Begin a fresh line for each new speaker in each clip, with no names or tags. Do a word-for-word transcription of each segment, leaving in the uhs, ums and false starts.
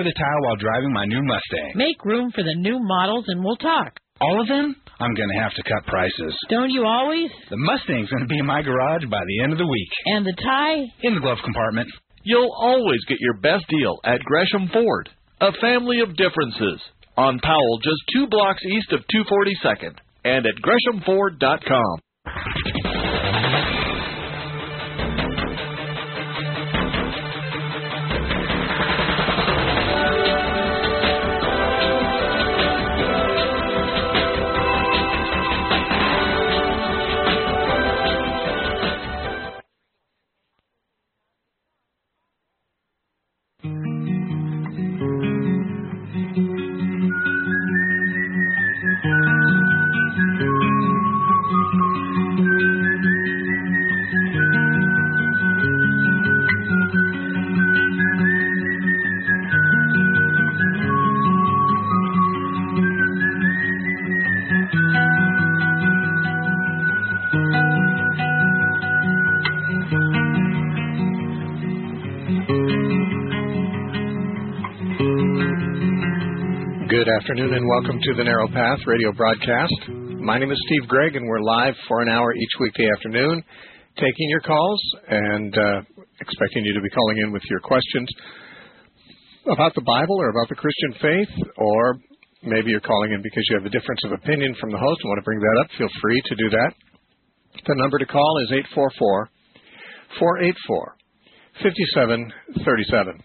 for the tile while driving my new Mustang.
Make room for the new models and we'll talk.
All of them? I'm going to have to cut prices.
Don't you always?
The Mustang's going to be in my garage by the end of the week.
And the tie?
In the glove compartment.
You'll always get your best deal at Gresham Ford. A family of differences. On Powell, just two blocks east of two forty-second. And at gresham ford dot com.
Good afternoon and welcome to the Narrow Path radio broadcast. My name is Steve Gregg and we're live for an hour each weekday afternoon taking your calls and uh, expecting you to be calling in with your questions about the Bible or about the Christian faith, or maybe you're calling in because you have a difference of opinion from the host and want to bring that up. Feel free to do that. The number to call is eight four four, four eight four, five seven three seven.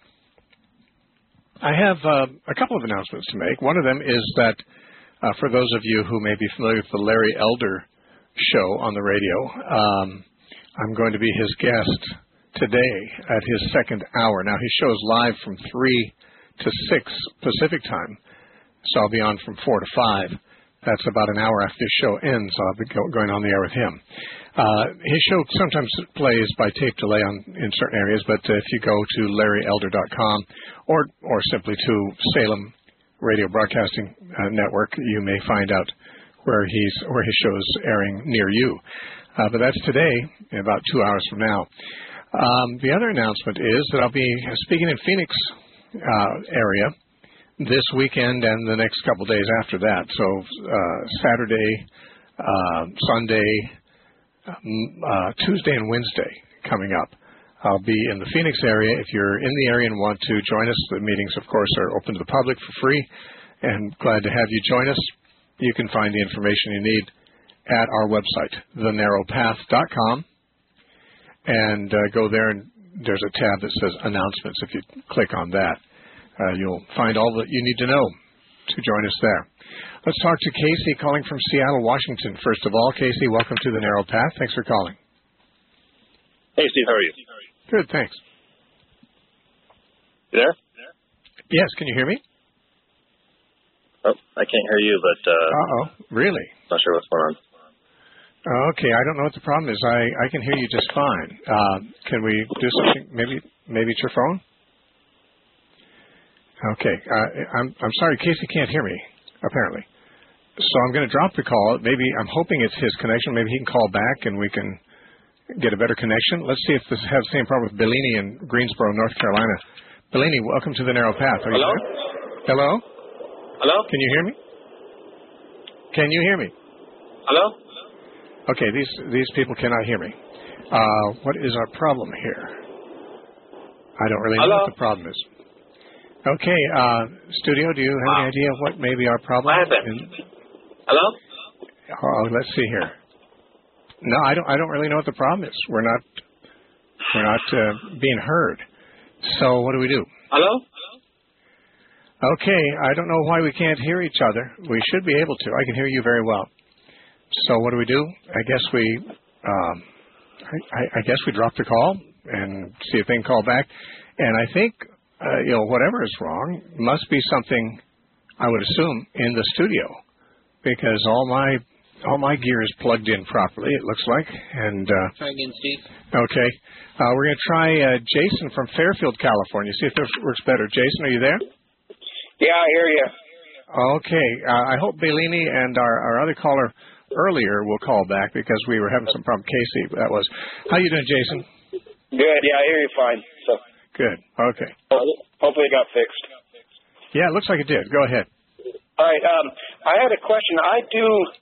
I have uh, a couple of announcements to make. One of them is that uh, for those of you who may be familiar with the Larry Elder show on the radio, um, I'm going to be his guest today at his second hour. Now, he shows live from three to six Pacific time, so I'll be on from four to five. That's about an hour after this show ends. I'll be go- going on the air with him. Uh, his show sometimes plays by tape delay on, in certain areas, but uh, if you go to larry elder dot com or or simply to Salem Radio Broadcasting uh, Network, you may find out where he's where his show is airing near you. Uh, but that's today, in about two hours from now. Um, the other announcement is that I'll be speaking in Phoenix uh, area this weekend and the next couple of days after that. So uh, Saturday, uh, Sunday, um, uh, Tuesday, and Wednesday coming up. I'll be in the Phoenix area. If you're in the area and want to join us, the meetings, of course, are open to the public for free, and glad to have you join us. You can find the information you need at our website, the narrow path dot com, and uh, go there, and there's a tab that says Announcements. If you click on that, Uh, you'll find all that you need to know to join us there. Let's talk to Casey calling from Seattle, Washington. First of all, Casey, welcome to the Narrow Path. Thanks for calling.
Hey, Steve, how are you?
Good, thanks.
You there?
Yes, can you hear me?
Oh, I can't hear you, but... Uh,
Uh-oh, really?
Not sure what's going on.
Okay, I don't know what the problem is. I, I can hear you just fine. Uh, can we do something? Maybe maybe it's your phone? Okay, uh, I'm I'm sorry, Casey can't hear me, apparently. So I'm going to drop the call. Maybe I'm hoping it's his connection. Maybe he can call back and we can get a better connection. Let's see if this has the same problem with Bellini in Greensboro, North Carolina. Bellini, welcome to the Narrow Path. Are
Hello?
You there? Hello?
Hello?
Can you hear me? Can you hear me?
Hello?
Okay, these these people cannot hear me. Uh, what is our problem here? I don't really know
Hello?
what the problem is. Okay, uh, studio, do you have any idea of what may be our problem?
What happened?
In,
Hello?
oh, let's see here. No, I don't. I don't really know what the problem is. We're not. We're not uh, being heard. So what do we do?
Hello?
Okay, I don't know why we can't hear each other. We should be able to. I can hear you very well. So what do we do? I guess we. Um, I, I guess we drop the call and see if they can call back. And I think. Uh, you know, whatever is wrong must be something, I would assume, in the studio, because all my all my gear is plugged in properly, it looks like. And uh,
try again, Steve.
Okay, uh, we're going to try uh, Jason from Fairfield, California. See if this works better. Jason, are you there?
Yeah, I hear you.
Okay, uh, I hope Bellini and our, our other caller earlier will call back because we were having some problem. Casey, that was. How you doing, Jason?
Good. Yeah, I hear you fine. So.
Good. Okay.
Hopefully it got fixed.
Yeah, it looks like it did. Go ahead.
All right. Um, I had a question. I do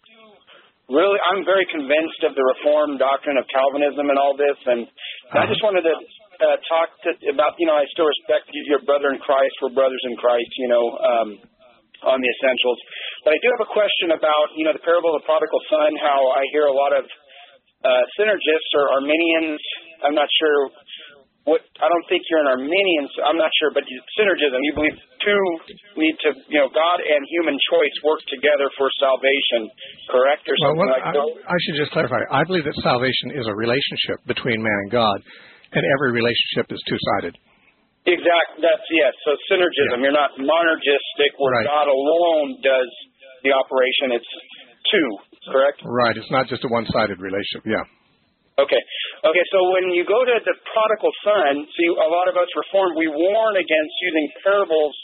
really, I'm very convinced of the Reformed doctrine of Calvinism and all this, and uh-huh. I just wanted to uh, talk to, about, you know, I still respect your brother in Christ. We're brothers in Christ, you know, um, on the essentials. But I do have a question about, you know, the parable of the prodigal son, how I hear a lot of uh, synergists or Arminians. I'm not sure what, I don't think you're an Arminian, so I'm not sure, but synergism, you believe two need to, you know, God and human choice work together for salvation, correct? Or
well,
something
what,
like that?
I, I should just clarify. I believe that salvation is a relationship between man and God, and every relationship is two-sided.
Exactly. That's, yes. So synergism. Yeah. You're not monergistic where right. God alone does the operation. It's two, correct?
Right. It's not just a one-sided relationship. Yeah.
Okay. Okay, so when you go to the prodigal son, see, a lot of us Reformed, we warn against using parables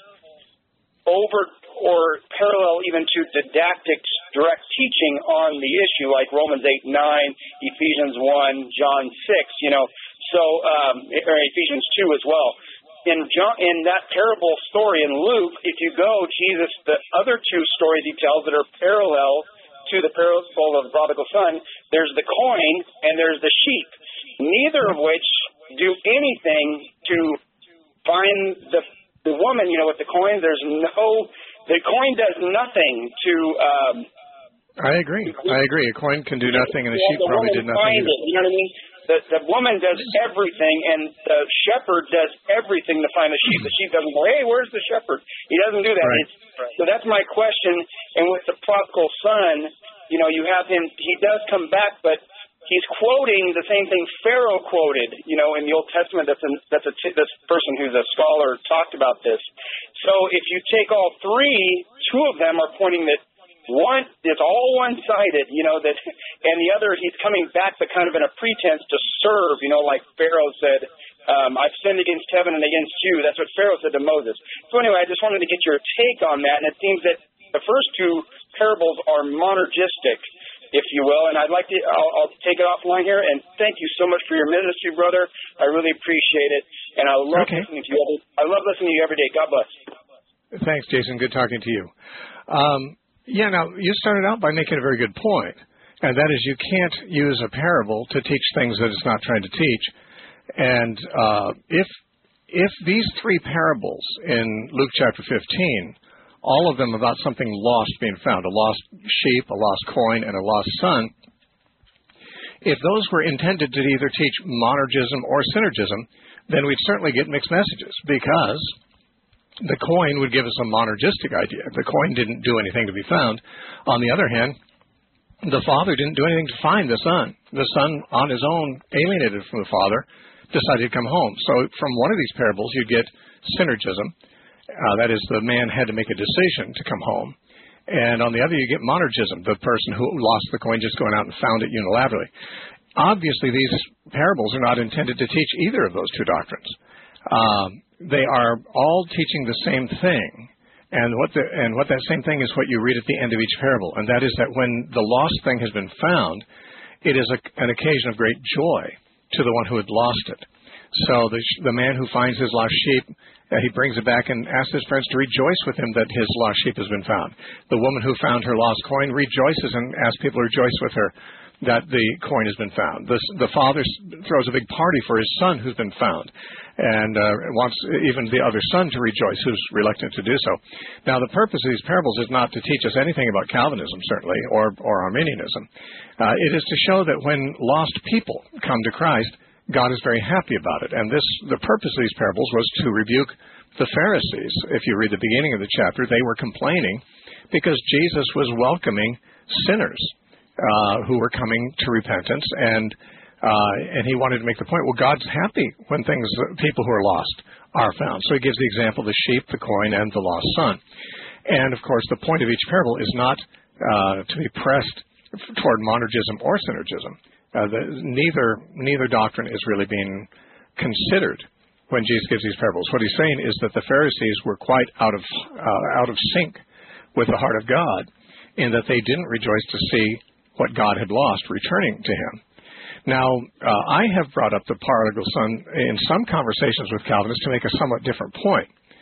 over or parallel even to didactic direct teaching on the issue, like Romans eight, nine, Ephesians one, John six, you know, so, um, or Ephesians two as well. In John, in that parable story in Luke, if you go, Jesus, the other two stories he tells that are parallel to the parable of the prodigal son, there's the coin and there's the sheep, neither of which do anything to find the the woman, you know, with the coin. There's no, the coin does nothing to... Um,
I agree. I agree. A coin can do nothing and a sheep
the
probably did nothing either.
It, you know what I mean? The, the woman does everything, and the shepherd does everything to find the sheep. The sheep doesn't go, hey, where's the shepherd? He doesn't do that.
Right.
It's, so that's my question. And with the prodigal son, you know, you have him, he does come back, but he's quoting the same thing Pharaoh quoted, you know, in the Old Testament. That's, an, that's a, this person who's a scholar talked about this. So if you take all three, two of them are pointing that one, it's all one-sided, you know, that, and the other, he's coming back, but kind of in a pretense to serve, you know, like Pharaoh said, um, I've sinned against heaven and against you. That's what Pharaoh said to Moses. So anyway, I just wanted to get your take on that, and it seems that the first two parables are monergistic, if you will, and I'd like to, I'll, I'll take it offline here, and thank you so much for your ministry, brother. I really appreciate it, and I love
okay.
listening to you. Every, I love listening to you every day. God bless.
Thanks, Jason. Good talking to you. Um, Yeah, now, you started out by making a very good point, and that is you can't use a parable to teach things that it's not trying to teach. And uh, if if these three parables in Luke chapter fifteen, all of them about something lost being found, a lost sheep, a lost coin, and a lost son, if those were intended to either teach monergism or synergism, then we'd certainly get mixed messages, because the coin would give us a monergistic idea. The coin didn't do anything to be found. On the other hand, the father didn't do anything to find the son. The son, on his own, alienated from the father, decided to come home. So from one of these parables, you get synergism. Uh, that is, the man had to make a decision to come home. And on the other, you get monergism, the person who lost the coin just going out and found it unilaterally. Obviously, these parables are not intended to teach either of those two doctrines. Um, they are all teaching the same thing, and what the and what that same thing is what you read at the end of each parable, and that is that when the lost thing has been found, it is a, an occasion of great joy to the one who had lost it. So the the man who finds his lost sheep, uh, he brings it back and asks his friends to rejoice with him that his lost sheep has been found. The woman who found her lost coin rejoices and asks people to rejoice with her that the coin has been found. The, the father throws a big party for his son who's been found, and uh, wants even the other son to rejoice, who's reluctant to do so. Now, the purpose of these parables is not to teach us anything about Calvinism, certainly, or, or Arminianism. Uh, it is to show that when lost people come to Christ, God is very happy about it. And this, the purpose of these parables was to rebuke the Pharisees. If you read the beginning of the chapter, they were complaining because Jesus was welcoming sinners Uh, who were coming to repentance, and uh, and he wanted to make the point, well, God's happy when things, people who are lost are found. So he gives the example of the sheep, the coin, and the lost son. And, of course, the point of each parable is not uh, to be pressed toward monergism or synergism. Uh, the, neither neither doctrine is really being considered when Jesus gives these parables. What he's saying is that the Pharisees were quite out of uh, out of sync with the heart of God, in that they didn't rejoice to see what God had lost returning to him. Now, uh, I have brought up the prodigal son in some conversations with Calvinists to make a somewhat different point.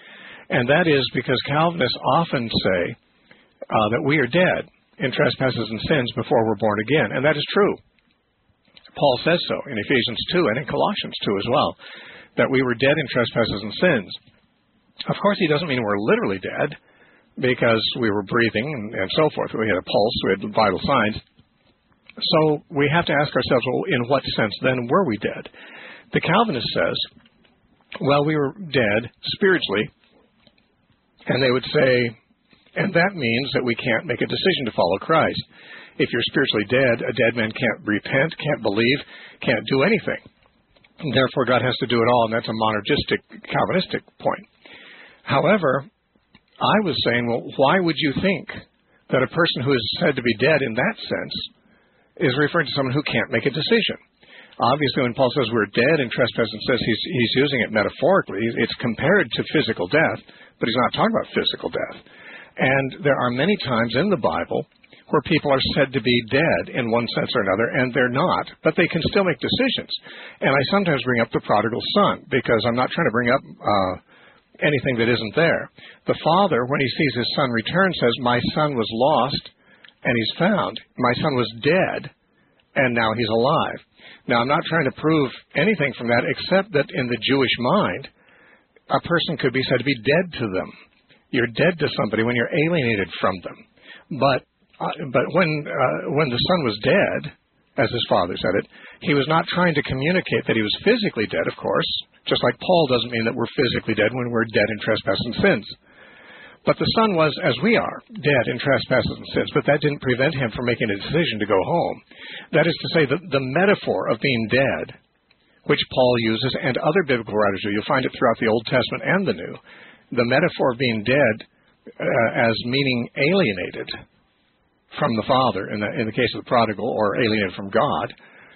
And that is because Calvinists often say uh, that we are dead in trespasses and sins before we're born again. And that is true. Paul says so in Ephesians two and in Colossians two as well, that we were dead in trespasses and sins. Of course, he doesn't mean we're literally dead because we were breathing and, and so forth. We had a pulse, we had vital signs. So we have to ask ourselves, well, in what sense then were we dead? The Calvinist says, well, we were dead spiritually, and they would say, and that means that we can't make a decision to follow Christ. If you're spiritually dead, a dead man can't repent, can't believe, can't do anything. And therefore, God has to do it all, and that's a monergistic, Calvinistic point. However, I was saying, well, why would you think that a person who is said to be dead in that sense is referring to someone who can't make a decision? Obviously, when Paul says we're dead in trespass and says he's, he's using it metaphorically, it's compared to physical death, but he's not talking about physical death. And there are many times in the Bible where people are said to be dead in one sense or another, and they're not, but they can still make decisions. And I sometimes bring up the prodigal son, because I'm not trying to bring up uh, anything that isn't there. The father, when he sees his son return, says, my son was lost, and he's found. My son was dead, and now he's alive. Now, I'm not trying to prove anything from that, except that in the Jewish mind, a person could be said to be dead to them. You're dead to somebody when you're alienated from them. But uh, but when uh, when the son was dead, as his father said it, he was not trying to communicate that he was physically dead, of course, just like Paul doesn't mean that we're physically dead when we're dead in trespass and sins. But the son was, as we are, dead in trespasses and sins, but that didn't prevent him from making a decision to go home. That is to say, the, the metaphor of being dead, which Paul uses and other biblical writers do, you'll find it throughout the Old Testament and the New, the metaphor of being dead uh, as meaning alienated from the Father, in the, in the case of the prodigal, or alienated from God,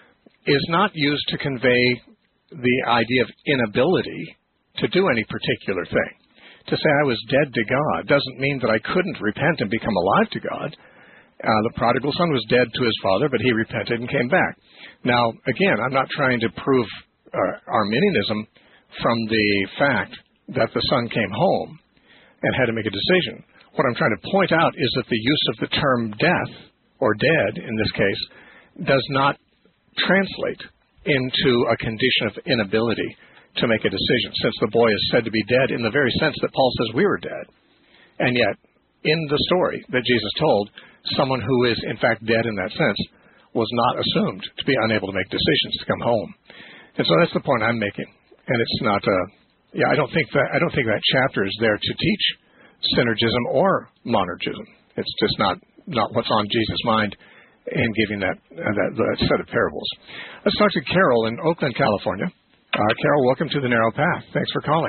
is not used to convey the idea of inability to do any particular thing. To say I was dead to God doesn't mean that I couldn't repent and become alive to God. Uh, the prodigal son was dead to his father, but he repented and came back. Now, again, I'm not trying to prove uh, Arminianism from the fact that the son came home and had to make a decision. What I'm trying to point out is that the use of the term death, or dead in this case, does not translate into a condition of inability to make a decision, since the boy is said to be dead in the very sense that Paul says we were dead. And yet, in the story that Jesus told, someone who is in fact dead in that sense was not assumed to be unable to make decisions to come home. And so that's the point I'm making. And it's not, uh, yeah, I don't think that I don't think that chapter is there to teach synergism or monergism. It's just not, not what's on Jesus' mind in giving that, uh, that, that set of parables. Let's talk to Carol in Oakland, California. Uh, Carol, welcome to the Narrow Path. Thanks for calling.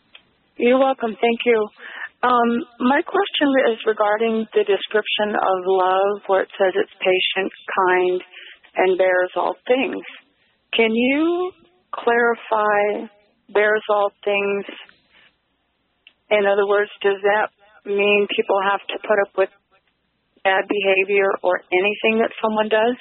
You're welcome. Thank you. Um, my question is regarding the description of love, where it says it's patient, kind, and bears all things. Can you clarify bears all things? In other words, does that mean people have to put up with bad behavior or anything that someone does?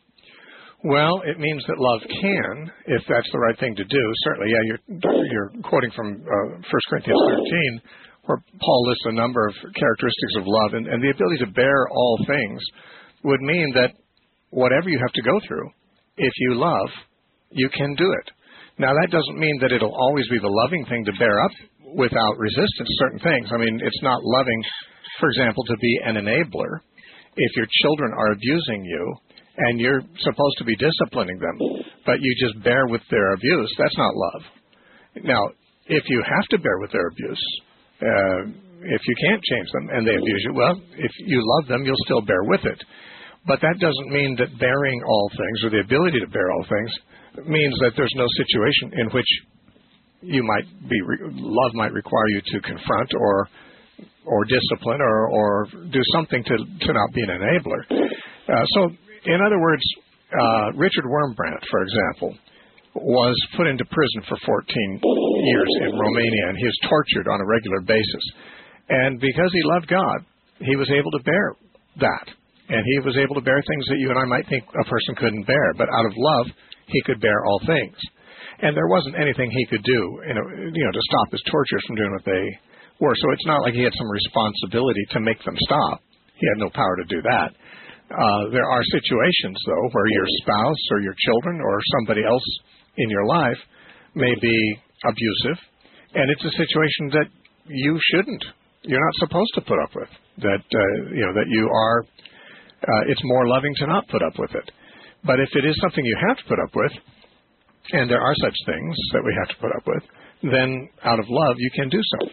Well, it means that love can, if that's the right thing to do. Certainly, yeah, you're, you're quoting from uh, First Corinthians thirteen, where Paul lists a number of characteristics of love, and, and the ability to bear all things would mean that whatever you have to go through, if you love, you can do it. Now, that doesn't mean that it'll always be the loving thing to bear up without resistance to certain things. I mean, it's not loving, for example, to be an enabler. If your children are abusing you and you're supposed to be disciplining them, but you just bear with their abuse, that's not love. Now, if you have to bear with their abuse, uh, if you can't change them and they abuse you, well, if you love them, you'll still bear with it. But that doesn't mean that bearing all things, or the ability to bear all things, means that there's no situation in which you might be, love might require you to confront or or discipline or, or do something to, to not be an enabler. Uh, so, in other words, uh, Richard Wurmbrandt, for example, was put into prison for fourteen years in Romania, and he was tortured on a regular basis. And because he loved God, he was able to bear that. And he was able to bear things that you and I might think a person couldn't bear. But out of love, he could bear all things. And there wasn't anything he could do, you know, you know, to stop his torturers from doing what they were. So it's not like he had some responsibility to make them stop. He had no power to do that. Uh, there are situations, though, where your spouse or your children or somebody else in your life may be abusive, and it's a situation that you shouldn't, you're not supposed to put up with. That uh, you know that you are, uh, it's more loving to not put up with it. But if it is something you have to put up with, and there are such things that we have to put up with, then out of love you can do so.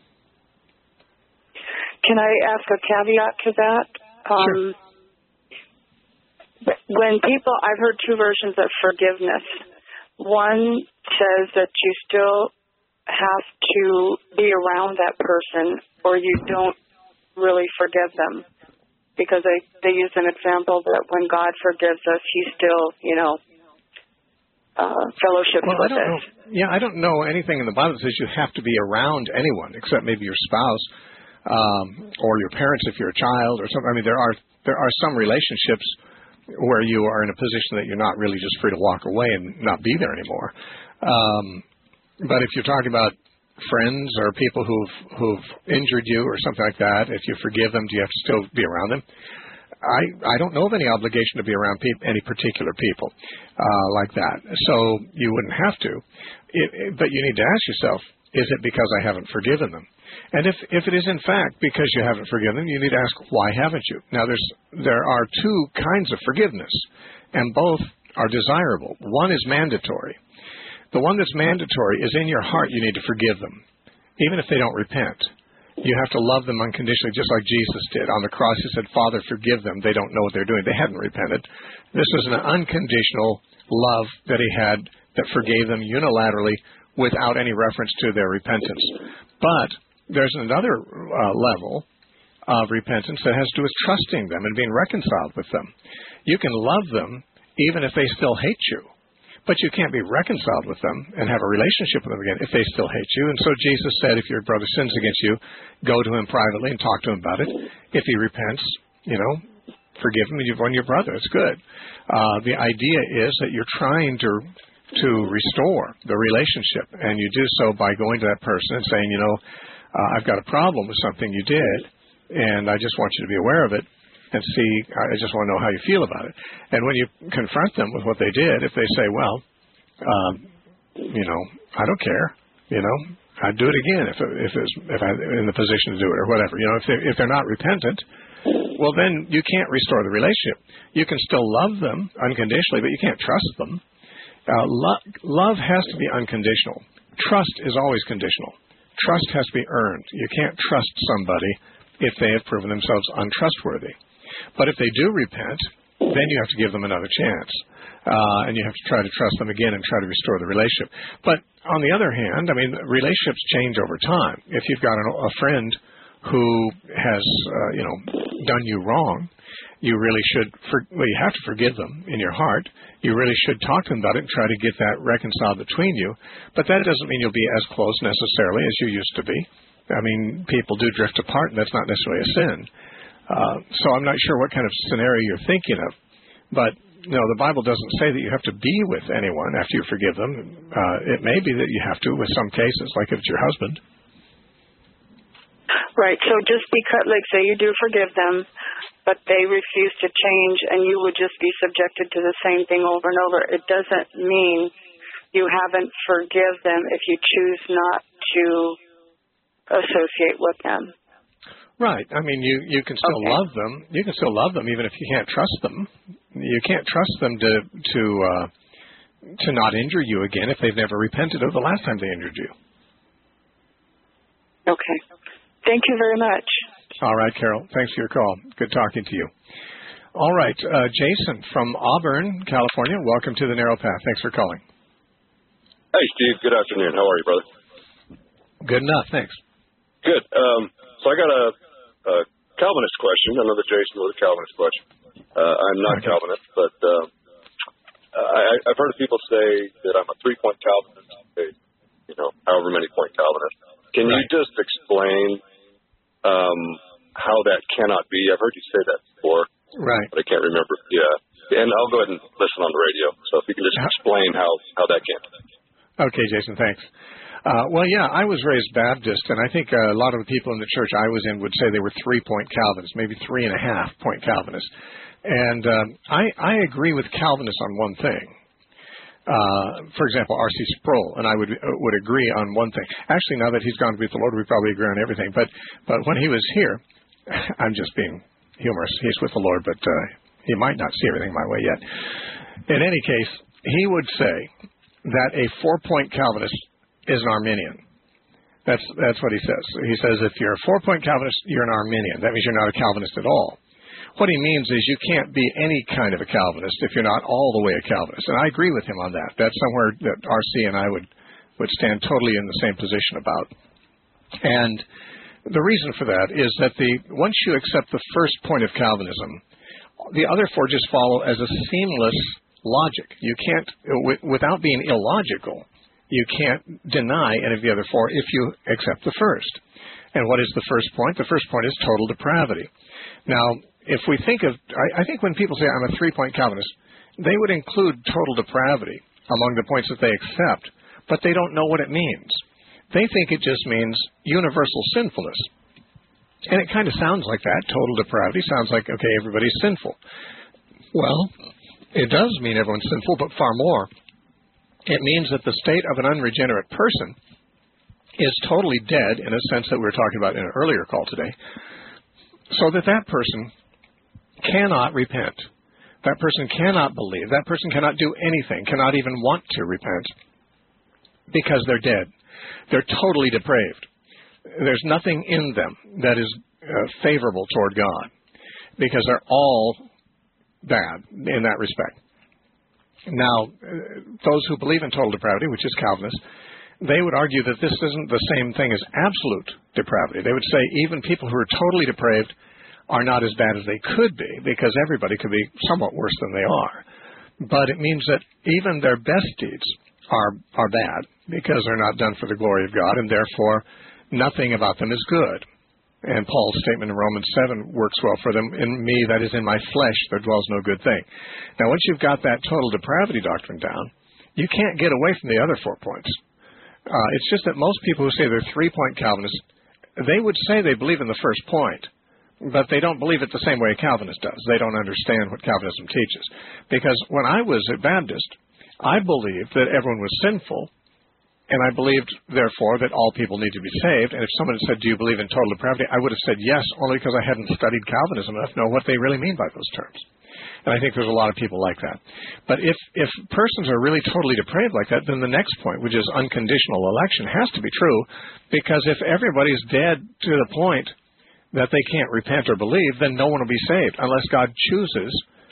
Can I ask a caveat to that? Um,
sure.
When people, I've heard two versions of forgiveness. One says that you still have to be around that person or you don't really forgive them. Because they, they use an example that when God forgives us, he still, you know, uh, fellowships
well,
with
I don't
us.
know. Yeah, I don't know anything in the Bible that says you have to be around anyone except maybe your spouse um, or your parents if you're a child or something. I mean, there are there are some relationships where you are in a position that you're not really just free to walk away and not be there anymore. Um, but if you're talking about friends or people who've who've injured you or something like that, if you forgive them, do you have to still be around them? I, I don't know of any obligation to be around pe- any particular people uh, like that. So you wouldn't have to. It, it, but you need to ask yourself, is it because I haven't forgiven them? And if, if it is in fact because you haven't forgiven them, you need to ask, why haven't you? Now, there's there are two kinds of forgiveness, and both are desirable. One is mandatory. The one that's mandatory is in your heart you need to forgive them, even if they don't repent. You have to love them unconditionally, just like Jesus did. On the cross, he said, Father, forgive them. They don't know what they're doing. They hadn't repented. This was an unconditional love that he had that forgave them unilaterally without any reference to their repentance. But there's another uh, level of repentance that has to do with trusting them and being reconciled with them. You can love them even if they still hate you. But you can't be reconciled with them and have a relationship with them again if they still hate you. And so Jesus said, if your brother sins against you, go to him privately and talk to him about it. If he repents, you know, forgive him and you've won your brother. It's good. Uh, the idea is that you're trying to to restore the relationship, and you do so by going to that person and saying, you know, uh, I've got a problem with something you did, and I just want you to be aware of it. And see, I just want to know how you feel about it. And when you confront them with what they did, if they say, well, um, you know, I don't care, you know, I'd do it again if if it's, if I'm in the position to do it or whatever. You know, if, they, if they're not repentant, well, then you can't restore the relationship. You can still love them unconditionally, but you can't trust them. Uh, lo- love has to be unconditional. Trust is always conditional. Trust has to be earned. You can't trust somebody if they have proven themselves untrustworthy. But if they do repent, then you have to give them another chance. Uh, and you have to try to trust them again and try to restore the relationship. But on the other hand, I mean, relationships change over time. If you've got a, a friend who has, uh, you know, done you wrong, you really should, for, well, you have to forgive them in your heart. You really should talk to them about it and try to get that reconciled between you. But that doesn't mean you'll be as close necessarily as you used to be. I mean, people do drift apart, and that's not necessarily a sin. Uh, so I'm not sure what kind of scenario you're thinking of. But, you know, the Bible doesn't say that you have to be with anyone after you forgive them. Uh, it may be that you have to with some cases, like if it's your husband.
Right. So just because, like, say you do forgive them, but they refuse to change and you would just be subjected to the same thing over and over, it doesn't mean you haven't forgive them if you choose not to associate with them.
Right. I mean, you, you can still
okay.
love them. You can still love them even if you can't trust them. You can't trust them to to uh, to not injure you again if they've never repented of the last time they injured you.
Okay. Thank you very much.
All right, Carol. Thanks for your call. Good talking to you. All right, uh, Jason from Auburn, California. Welcome to the Narrow Path. Thanks for calling.
Hey, Steve. Good afternoon. How are you, brother?
Good enough. Thanks.
Good. Um, so I got a, a Calvinist question. I know that Jason was a Calvinist question. Uh, I'm not okay. Calvinist, but uh, I, I've heard of people say that I'm a three-point Calvinist, a, you know, however many point Calvinist. Can right. you just explain um, how that cannot be? I've heard you say that before,
right?
But I can't remember. Yeah, and I'll go ahead and listen on the radio. So if you can just explain how, how that can.
Okay, Jason. Thanks. Uh, well, yeah, I was raised Baptist, and I think uh, a lot of the people in the church I was in would say they were three-point Calvinists, maybe three and a half point Calvinists. And um, I, I agree with Calvinists on one thing. Uh, for example, R C Sproul, and I would uh, would agree on one thing. Actually, now that he's gone to be with the Lord, we probably agree on everything. But but when he was here, I'm just being humorous. He's with the Lord, but uh, he might not see everything my way yet. In any case, he would say that a four-point Calvinist is an Arminian. That's that's what he says. He says if you're a four-point Calvinist, you're an Arminian. That means you're not a Calvinist at all. What he means is you can't be any kind of a Calvinist if you're not all the way a Calvinist. And I agree with him on that. That's somewhere that R C and I would, would stand totally in the same position about. And the reason for that is that the once you accept the first point of Calvinism, the other four just follow as a seamless logic. You can't, w- without being illogical, you can't deny any of the other four if you accept the first. And what is the first point? The first point is total depravity. Now, if we think of, I, I think when people say I'm a three-point Calvinist, they would include total depravity among the points that they accept, but they don't know what it means. They think it just means universal sinfulness. And it kind of sounds like that. Total depravity sounds like, okay, everybody's sinful. Well, it does mean everyone's sinful, but far more. It means that the state of an unregenerate person is totally dead in a sense that we were talking about in an earlier call today, so that that person cannot repent. That person cannot believe. That person cannot do anything, cannot even want to repent because they're dead. They're totally depraved. There's nothing in them that is uh, favorable toward God because they're all bad in that respect. Now, uh, those who believe in total depravity, which is Calvinists, they would argue that this isn't the same thing as absolute depravity. They would say even people who are totally depraved are not as bad as they could be because everybody could be somewhat worse than they are. But it means that even their best deeds are are bad because they're not done for the glory of God, and therefore nothing about them is good. And Paul's statement in Romans seven works well for them. In me, that is in my flesh, there dwells no good thing. Now, once you've got that total depravity doctrine down, you can't get away from the other four points. Uh, it's just that most people who say they're three-point Calvinists, they would say they believe in the first point, but they don't believe it the same way a Calvinist does. They don't understand what Calvinism teaches. Because when I was a Baptist, I believed that everyone was sinful, and I believed, therefore, that all people need to be saved. And if someone had said, do you believe in total depravity, I would have said yes, only because I hadn't studied Calvinism enough to know what they really mean by those terms. And I think there's a lot of people like that. But if, if persons are really totally depraved like that, then the next point, which is unconditional election, has to be true, because if everybody's dead to the point that they can't repent or believe, then no one will be saved unless God chooses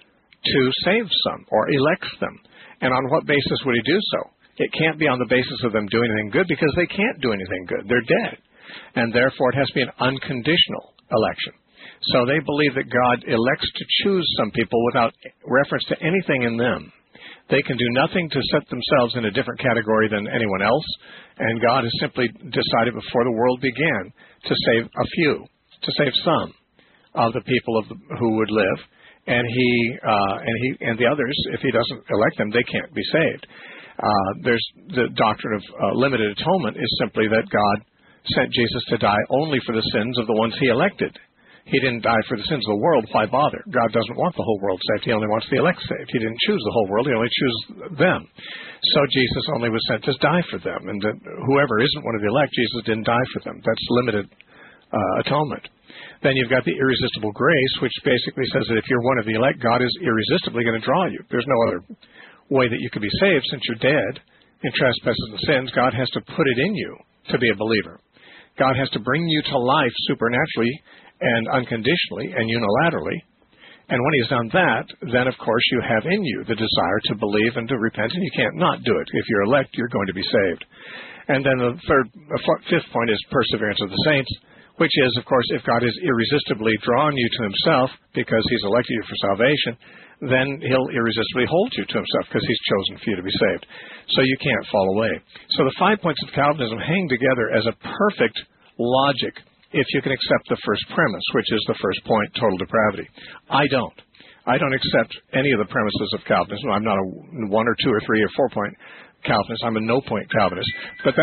to save some or elects them. And on what basis would he do so? It can't be on the basis of them doing anything good because they can't do anything good. They're dead. And therefore it has to be an unconditional election. So they believe that God elects to choose some people without reference to anything in them. They can do nothing to set themselves in a different category than anyone else, and God has simply decided before the world began to save a few, to save some of the people of the, who would live, and he uh, and he and the others, if he doesn't elect them, they can't be saved. Uh, there's the doctrine of uh, limited atonement is simply that God sent Jesus to die only for the sins of the ones he elected. He didn't die for the sins of the world. Why bother? God doesn't want the whole world saved. He only wants the elect saved. He didn't choose the whole world. He only chose them. So Jesus only was sent to die for them. And that whoever isn't one of the elect, Jesus didn't die for them. That's limited uh, atonement. Then you've got the irresistible grace, which basically says that if you're one of the elect, God is irresistibly going to draw you. There's no other way that you could be saved since you're dead in trespasses and sins. God has to put it in you to be a believer. God has to bring you to life supernaturally and unconditionally and unilaterally. And when he's done that, then, of course, you have in you the desire to believe and to repent, and you can't not do it. If you're elect, you're going to be saved. And then the third, uh, fifth point is perseverance of the saints, which is, of course, if God has irresistibly drawn you to himself because he's elected you for salvation, then he'll irresistibly hold you to himself because he's chosen for you to be saved. So you can't fall away. So the five points of Calvinism hang together as a perfect logic if you can accept the first premise, which is the first point, total depravity. I don't. I don't accept any of the premises of Calvinism. I'm not a one or two or three or four point Calvinist. I'm a no point Calvinist. But that's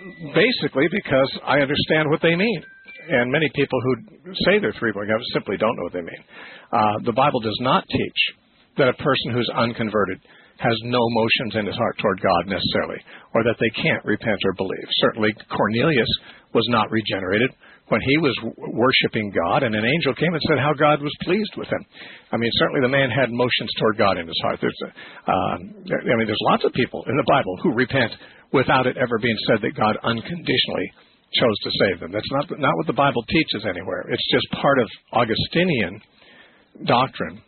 basically because I understand what they mean. And many people who say they're three-point Calvinists simply don't know what they mean. Uh, the Bible does not teach that a person who's unconverted has no motions in his heart toward God necessarily, or that they can't repent or believe. Certainly Cornelius was not regenerated when he was worshiping God, and an angel came and said how God was pleased with him. I mean, certainly the man had motions toward God in his heart. There's, a, uh, I mean, there's lots of people in the Bible who repent without it ever being said that God unconditionally chose to save them. That's not not what the Bible teaches anywhere. It's just part of Augustinian doctrine.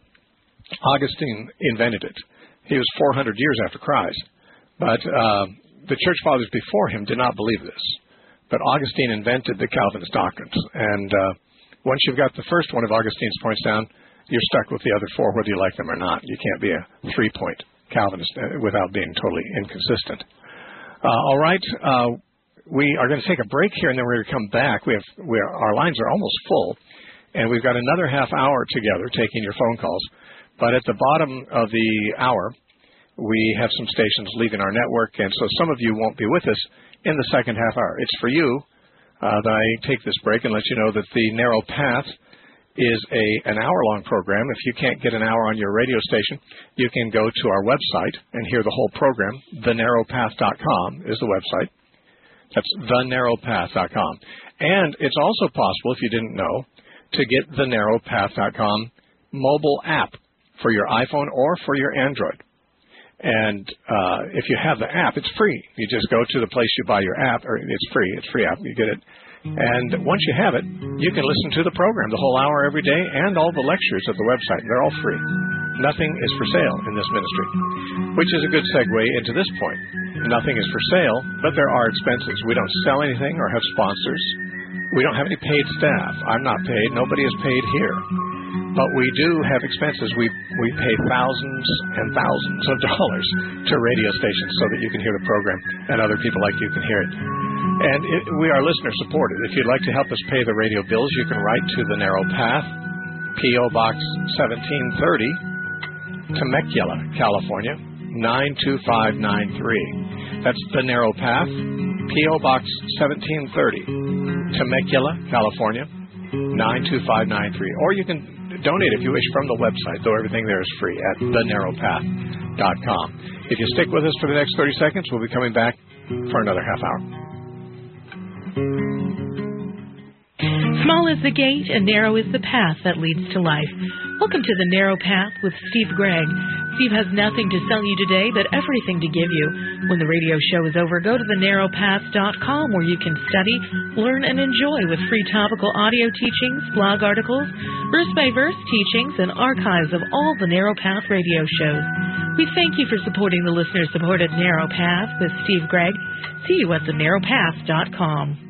Augustine invented it. He was four hundred years after Christ, but uh, the church fathers before him did not believe this. But Augustine invented the Calvinist doctrines, and uh, once you've got the first one of Augustine's points down, you're stuck with the other four, whether you like them or not. You can't be a three-point Calvinist without being totally inconsistent. Uh, all right, uh, we are going to take a break here, and then we're going to come back. We have we are, our lines are almost full, and we've got another half hour together taking your phone calls. But at the bottom of the hour, we have some stations leaving our network, and so some of you won't be with us in the second half hour. It's for you uh, that I take this break and let you know that the Narrow Path is a an hour-long program. If you can't get an hour on your radio station, you can go to our website and hear the whole program. the narrow path dot com is the website. That's the narrow path dot com. And it's also possible, if you didn't know, to get the narrow path dot com mobile app for your iPhone or for your Android. And uh, if you have the app, it's free. You just go to the place you buy your app, or it's free. It's free app. You get it. And once you have it, you can listen to the program the whole hour every day and all the lectures at the website. They're all free. Nothing is for sale in this ministry, which is a good segue into this point. Nothing is for sale, but there are expenses. We don't sell anything or have sponsors. We don't have any paid staff. I'm not paid. Nobody is paid here. But we do have expenses. We we pay thousands and thousands of dollars to radio stations so that you can hear the program and other people like you can hear it. And it, we are listener supported. If you'd like to help us pay the radio bills, you can write to The Narrow Path, P O Box seventeen thirty, Temecula, California, nine two five nine three. That's The Narrow Path, P O Box seventeen thirty, Temecula, California, nine two five nine three. Or you can donate if you wish from the website, though everything there is free at the narrow path dot com. If you stick with us for the next thirty seconds, we'll be coming back for another half hour.
Small is the gate and narrow is the path that leads to life. Welcome to The Narrow Path with Steve Gregg. Steve has nothing to sell you today, but everything to give you. When the radio show is over, go to the narrow path dot com where you can study, learn, and enjoy with free topical audio teachings, blog articles, verse-by-verse teachings, and archives of all the Narrow Path radio shows. We thank you for supporting the listener-supported Narrow Path with Steve Gregg. See you at the narrow path dot com.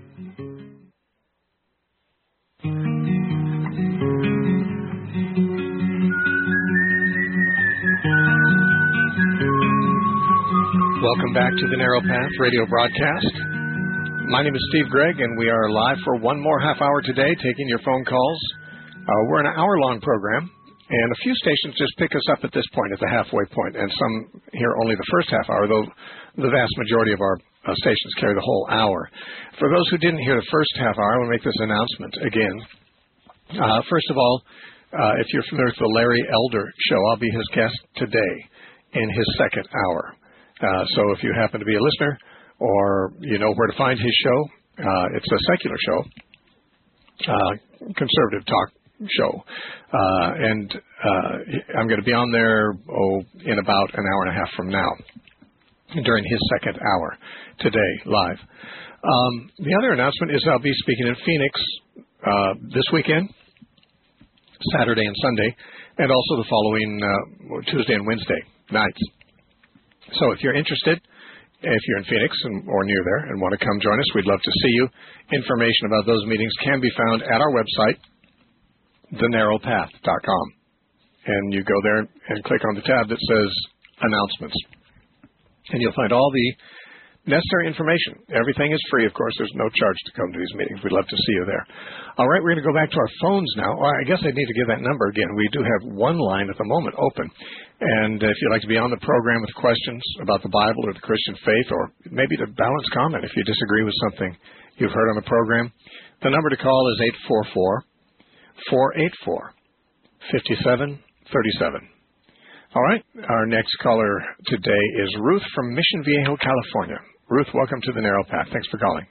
Welcome back to the Narrow Path radio broadcast. My name is Steve Gregg, and we are live for one more half hour today, taking your phone calls. Uh, we're an hour-long program, and a few stations just pick us up at this point, at the halfway point, and some hear only the first half hour, though the vast majority of our uh, stations carry the whole hour. For those who didn't hear the first half hour, I will make this announcement again. Uh, first of all, uh, if you're familiar with the Larry Elder Show, I'll be his guest today in his second hour. Uh, so if you happen to be a listener or you know where to find his show, uh, it's a secular show, uh, conservative talk show. Uh, and uh, I'm going to be on there oh, in about an hour and a half from now during his second hour today, live. Um, the other announcement is I'll be speaking in Phoenix uh, this weekend, Saturday and Sunday, and also the following uh, Tuesday and Wednesday nights. So if you're interested, if you're in Phoenix and, or near there and want to come join us, we'd love to see you. Information about those meetings can be found at our website, the narrow path dot com. And you go there and click on the tab that says Announcements. And you'll find all the necessary information. Everything is free, of course. There's no charge to come to these meetings. We'd love to see you there. All right, we're going to go back to our phones now. Well, I guess I need to give that number again. We do have one line at the moment open. And if you'd like to be on the program with questions about the Bible or the Christian faith, or maybe to balance comment if you disagree with something you've heard on the program, the number to call is eight four four, four eight four, five seven three seven. All right, our next caller today is Ruth from Mission Viejo, California. Ruth, welcome to the Narrow Path. Thanks for calling.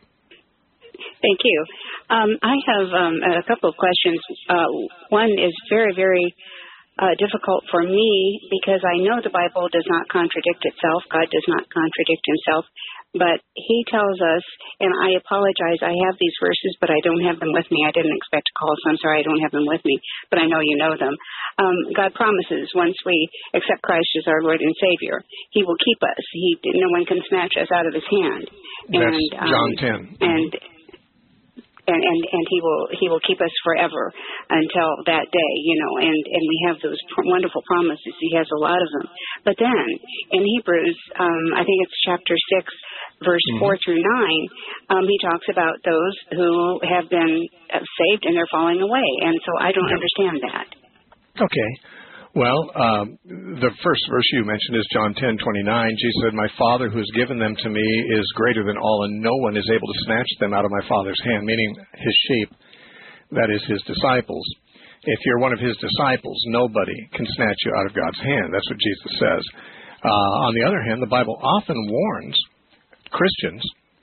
Thank you. Um, I have um, a couple of questions. Uh, one is very, very uh, difficult for me because I know the Bible does not contradict itself. God does not contradict himself. But he tells us, and I apologize, I have these verses, but I don't have them with me. I didn't expect to call, so I'm sorry I don't have them with me, but I know you know them. Um, God promises once we accept Christ as our Lord and Savior, he will keep us. He, no one can snatch us out of his hand.
That's
and, um,
John ten.
And, and, and, and he will he will keep us forever until that day, you know, and, and we have those pr- wonderful promises. He has a lot of them. But then in Hebrews, um, I think it's chapter six, verse mm-hmm. four through nine, um, he talks about those who have been saved and they're falling away. And so I don't understand that.
Okay. Well, um, the first verse you mentioned is John ten twenty-nine. Jesus said, "My Father who has given them to me is greater than all, and no one is able to snatch them out of my Father's hand," meaning his sheep, that is his disciples. If you're one of his disciples, nobody can snatch you out of God's hand. That's what Jesus says. Uh, on the other hand, the Bible often warns Christians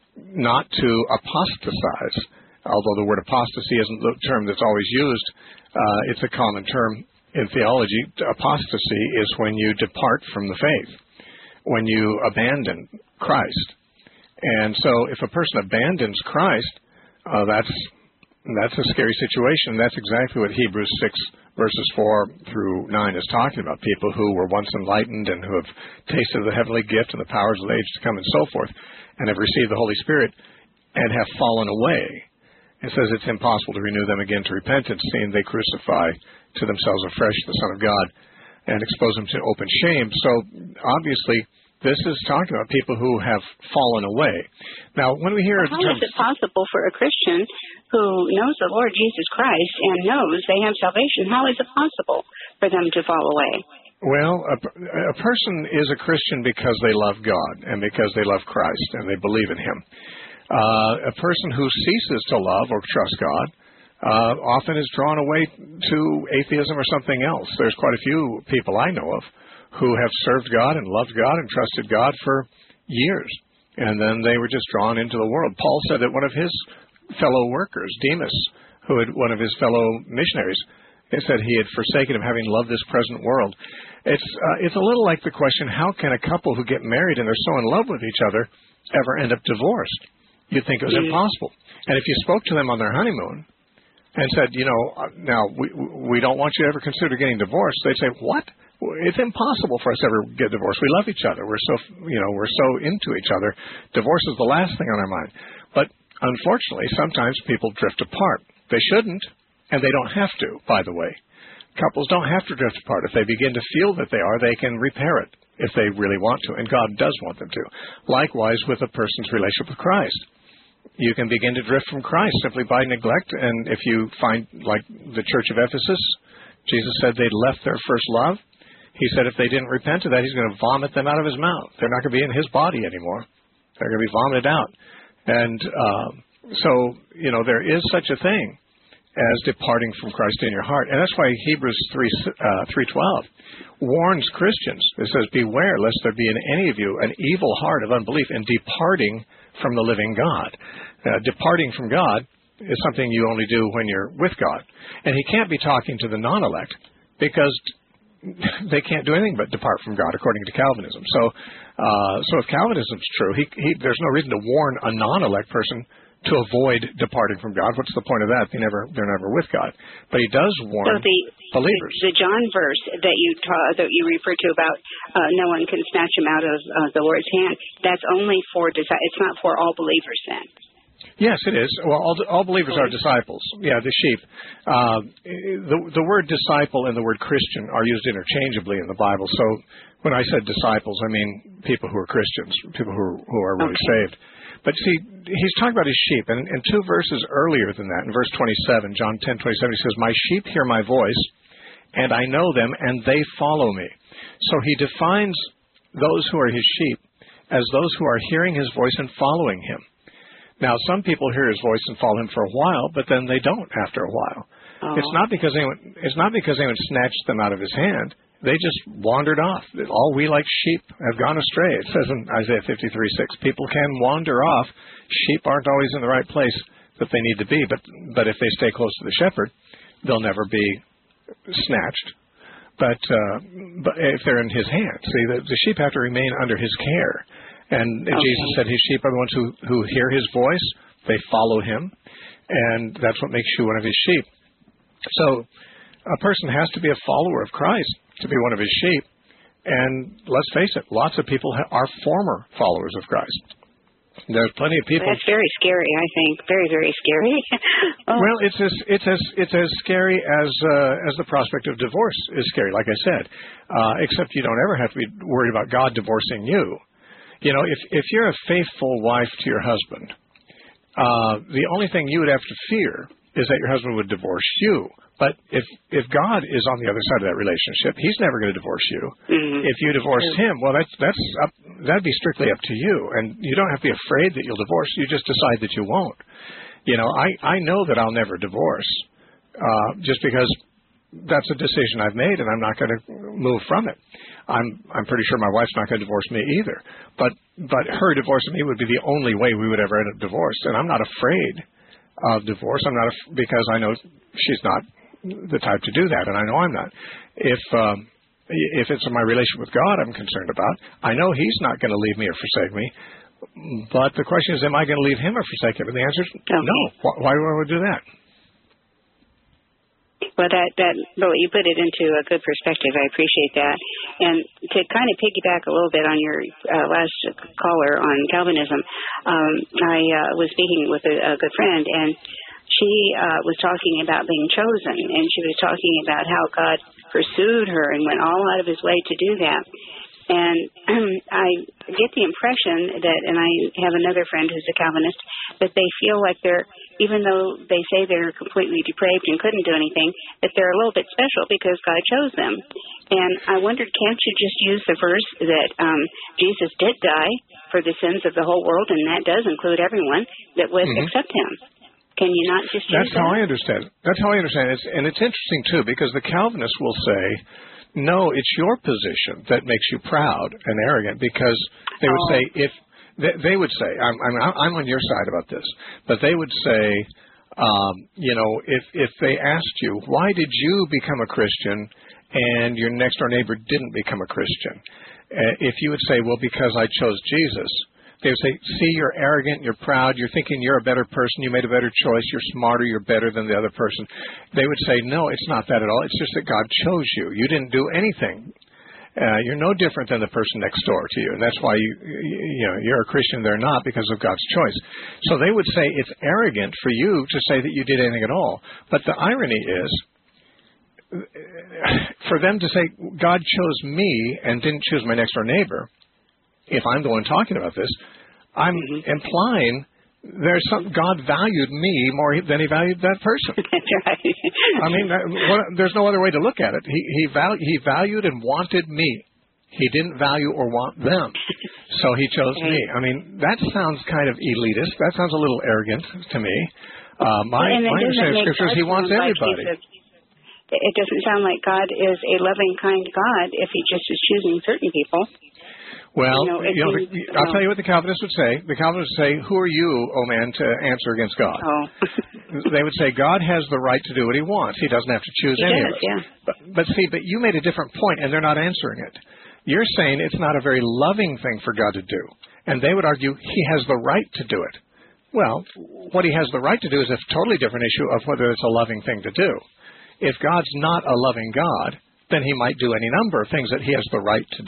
not to apostatize, although the word apostasy isn't the term that's always used. Uh, it's a common term in theology. Apostasy is when you depart from the faith, when you abandon Christ. And so if a person abandons Christ, uh, that's that's a scary situation. That's exactly what Hebrews six, verses four through nine is talking about. People who were once enlightened and who have tasted the heavenly gift and the powers of the age to come and so forth, and have received the Holy Spirit and have fallen away. It says it's impossible to renew them again to repentance, seeing they crucify to themselves afresh the Son of God and expose them to open shame. So obviously, this is talking about people who have fallen away. Now, when we hear
well, how is it possible for a Christian who knows the Lord Jesus Christ and knows they have salvation, how is it possible for them to fall away?
Well, a, a person is a Christian because they love God and because they love Christ and they believe in him. Uh, a person who ceases to love or trust God uh, often is drawn away to atheism or something else. There's quite a few people I know of who have served God and loved God and trusted God for years, and then they were just drawn into the world. Paul said that one of his fellow workers, Demas, who had one of his fellow missionaries, he said he had forsaken him, having loved this present world. It's uh, it's a little like the question, how can a couple who get married and they're so in love with each other ever end up divorced? You'd think it was mm. impossible. And if you spoke to them on their honeymoon and said, you know, now we we don't want you to ever consider getting divorced, they'd say, what? It's impossible for us to ever get divorced. We love each other. We're so, you know, we're so into each other. Divorce is the last thing on our mind. But unfortunately, sometimes people drift apart. They shouldn't, and they don't have to, by the way. Couples don't have to drift apart. If they begin to feel that they are, they can repair it if they really want to, and God does want them to. Likewise with a person's relationship with Christ. You can begin to drift from Christ simply by neglect, and if you find, like the Church of Ephesus, Jesus said they'd left their first love. He said if they didn't repent of that, he's going to vomit them out of his mouth. They're not going to be in his body anymore. They're going to be vomited out. And uh, so, you know, there is such a thing as departing from Christ in your heart. And that's why Hebrews three twelve warns Christians. It says, beware lest there be in any of you an evil heart of unbelief in departing from the living God. Uh, departing from God is something you only do when you're with God. And he can't be talking to the non-elect because they can't do anything but depart from God, according to Calvinism. So uh, so if Calvinism's true, he, he, there's no reason to warn a non-elect person to avoid departing from God. What's the point of that? They never, they're never with God. But he does warn
so the,
believers.
The, the John verse that you ta- that you refer to about uh, no one can snatch him out of uh, the Lord's hand, that's only for, it's not for all believers then.
Yes, it is. Well, all, all believers are disciples. Yeah, the sheep. Uh, the, the word disciple and the word Christian are used interchangeably in the Bible. So when I said disciples, I mean people who are Christians, people who are, who are really okay. saved. But see, he's talking about his sheep. And, and two verses earlier than that, in verse twenty-seven, John ten twenty-seven, he says, "My sheep hear my voice, and I know them, and they follow me." So he defines those who are his sheep as those who are hearing his voice and following him. Now, some people hear his voice and follow him for a while, but then they don't after a while. Oh. It's not because anyone. It's not because anyone snatched them out of his hand. They just wandered off. All we like sheep have gone astray. It says in Isaiah fifty-three six, people can wander off. Sheep aren't always in the right place that they need to be, but but if they stay close to the shepherd, they'll never be snatched. But uh, but if they're in his hands, see, the, the sheep have to remain under his care. And okay. Jesus said his sheep are the ones who, who hear his voice, they follow him, and that's what makes you one of his sheep. So a person has to be a follower of Christ to be one of his sheep. And let's face it, lots of people ha- are former followers of Christ. There's plenty of people.
That's very scary, I think. Very, very scary. oh.
Well, it's as it's as it's as scary as uh, as the prospect of divorce is scary. Like I said, uh, except you don't ever have to be worried about God divorcing you. You know, if if you're a faithful wife to your husband, uh, the only thing you would have to fear is that your husband would divorce you. But if if God is on the other side of that relationship, He's never going to divorce you. Mm-hmm. If you divorce Him, well, that's that's up, that'd be strictly up to you, and you don't have to be afraid that you'll divorce. You just decide that you won't. You know, I I know that I'll never divorce, uh, just because that's a decision I've made, and I'm not going to move from it. I'm I'm pretty sure my wife's not going to divorce me either. But but her divorcing me would be the only way we would ever end up divorced, and I'm not afraid of divorce. I'm not af- because I know she's not the type to do that, and I know I'm not. If um, if it's my relationship with God I'm concerned about, I know He's not going to leave me or forsake me. But the question is, am I going to leave Him or forsake Him? And the answer is okay. no. Why, why would I do that?
Well, that, that, well, you put it into a good perspective. I appreciate that. And to kind of piggyback a little bit on your uh, last caller on Calvinism, um, I uh, was speaking with a, a good friend, and she uh, was talking about being chosen, and she was talking about how God pursued her and went all out of His way to do that. And I get the impression that, and I have another friend who's a Calvinist, that they feel like they're, even though they say they're completely depraved and couldn't do anything, that they're a little bit special because God chose them. And I wondered, can't you just use the verse that um, Jesus did die for the sins of the whole world, and that does include everyone that would mm-hmm. accept Him? Can you not just use
That's
that?
how I understand it. That's how I understand it. And it's interesting, too, because the Calvinists will say, no, it's your position that makes you proud and arrogant, because they would oh. say, if they, they would say, I'm, I'm, I'm on your side about this, but they would say, um, you know, if, if they asked you, why did you become a Christian and your next door neighbor didn't become a Christian? Uh, if you would say, well, because I chose Jesus, they would say, see, you're arrogant, you're proud, you're thinking you're a better person, you made a better choice, you're smarter, you're better than the other person. They would say, no, it's not that at all. It's just that God chose you. You didn't do anything. Uh, you're no different than the person next door to you, and that's why you, you know, you're a Christian, they're not, because of God's choice. So they would say it's arrogant for you to say that you did anything at all. But the irony is, for them to say God chose me and didn't choose my next door neighbor, if I'm the one talking about this, I'm mm-hmm. implying there's some, God valued me more than He valued that person.
That's right.
I mean, that, what, there's no other way to look at it. He he, val, he valued and wanted me. He didn't value or want them, so He chose okay. me. I mean, that sounds kind of elitist. That sounds a little arrogant to me. Uh, my
well,
my understanding of Scripture is He wants everybody.
Like it doesn't sound like God is a loving, kind God if He just is choosing certain people.
Well,
you know,
you know, the, I'll tell you what the Calvinists would say. The Calvinists would say, who are you, oh man, to answer against God?
Oh.
They would say, God has the right to do what He wants. He doesn't have to choose
he
any
does,
of us.
Yeah.
But, but see, but you made a different point, and they're not answering it. You're saying it's not a very loving thing for God to do. And they would argue He has the right to do it. Well, what He has the right to do is a totally different issue of whether it's a loving thing to do. If God's not a loving God, then He might do any number of things that He has the right to do.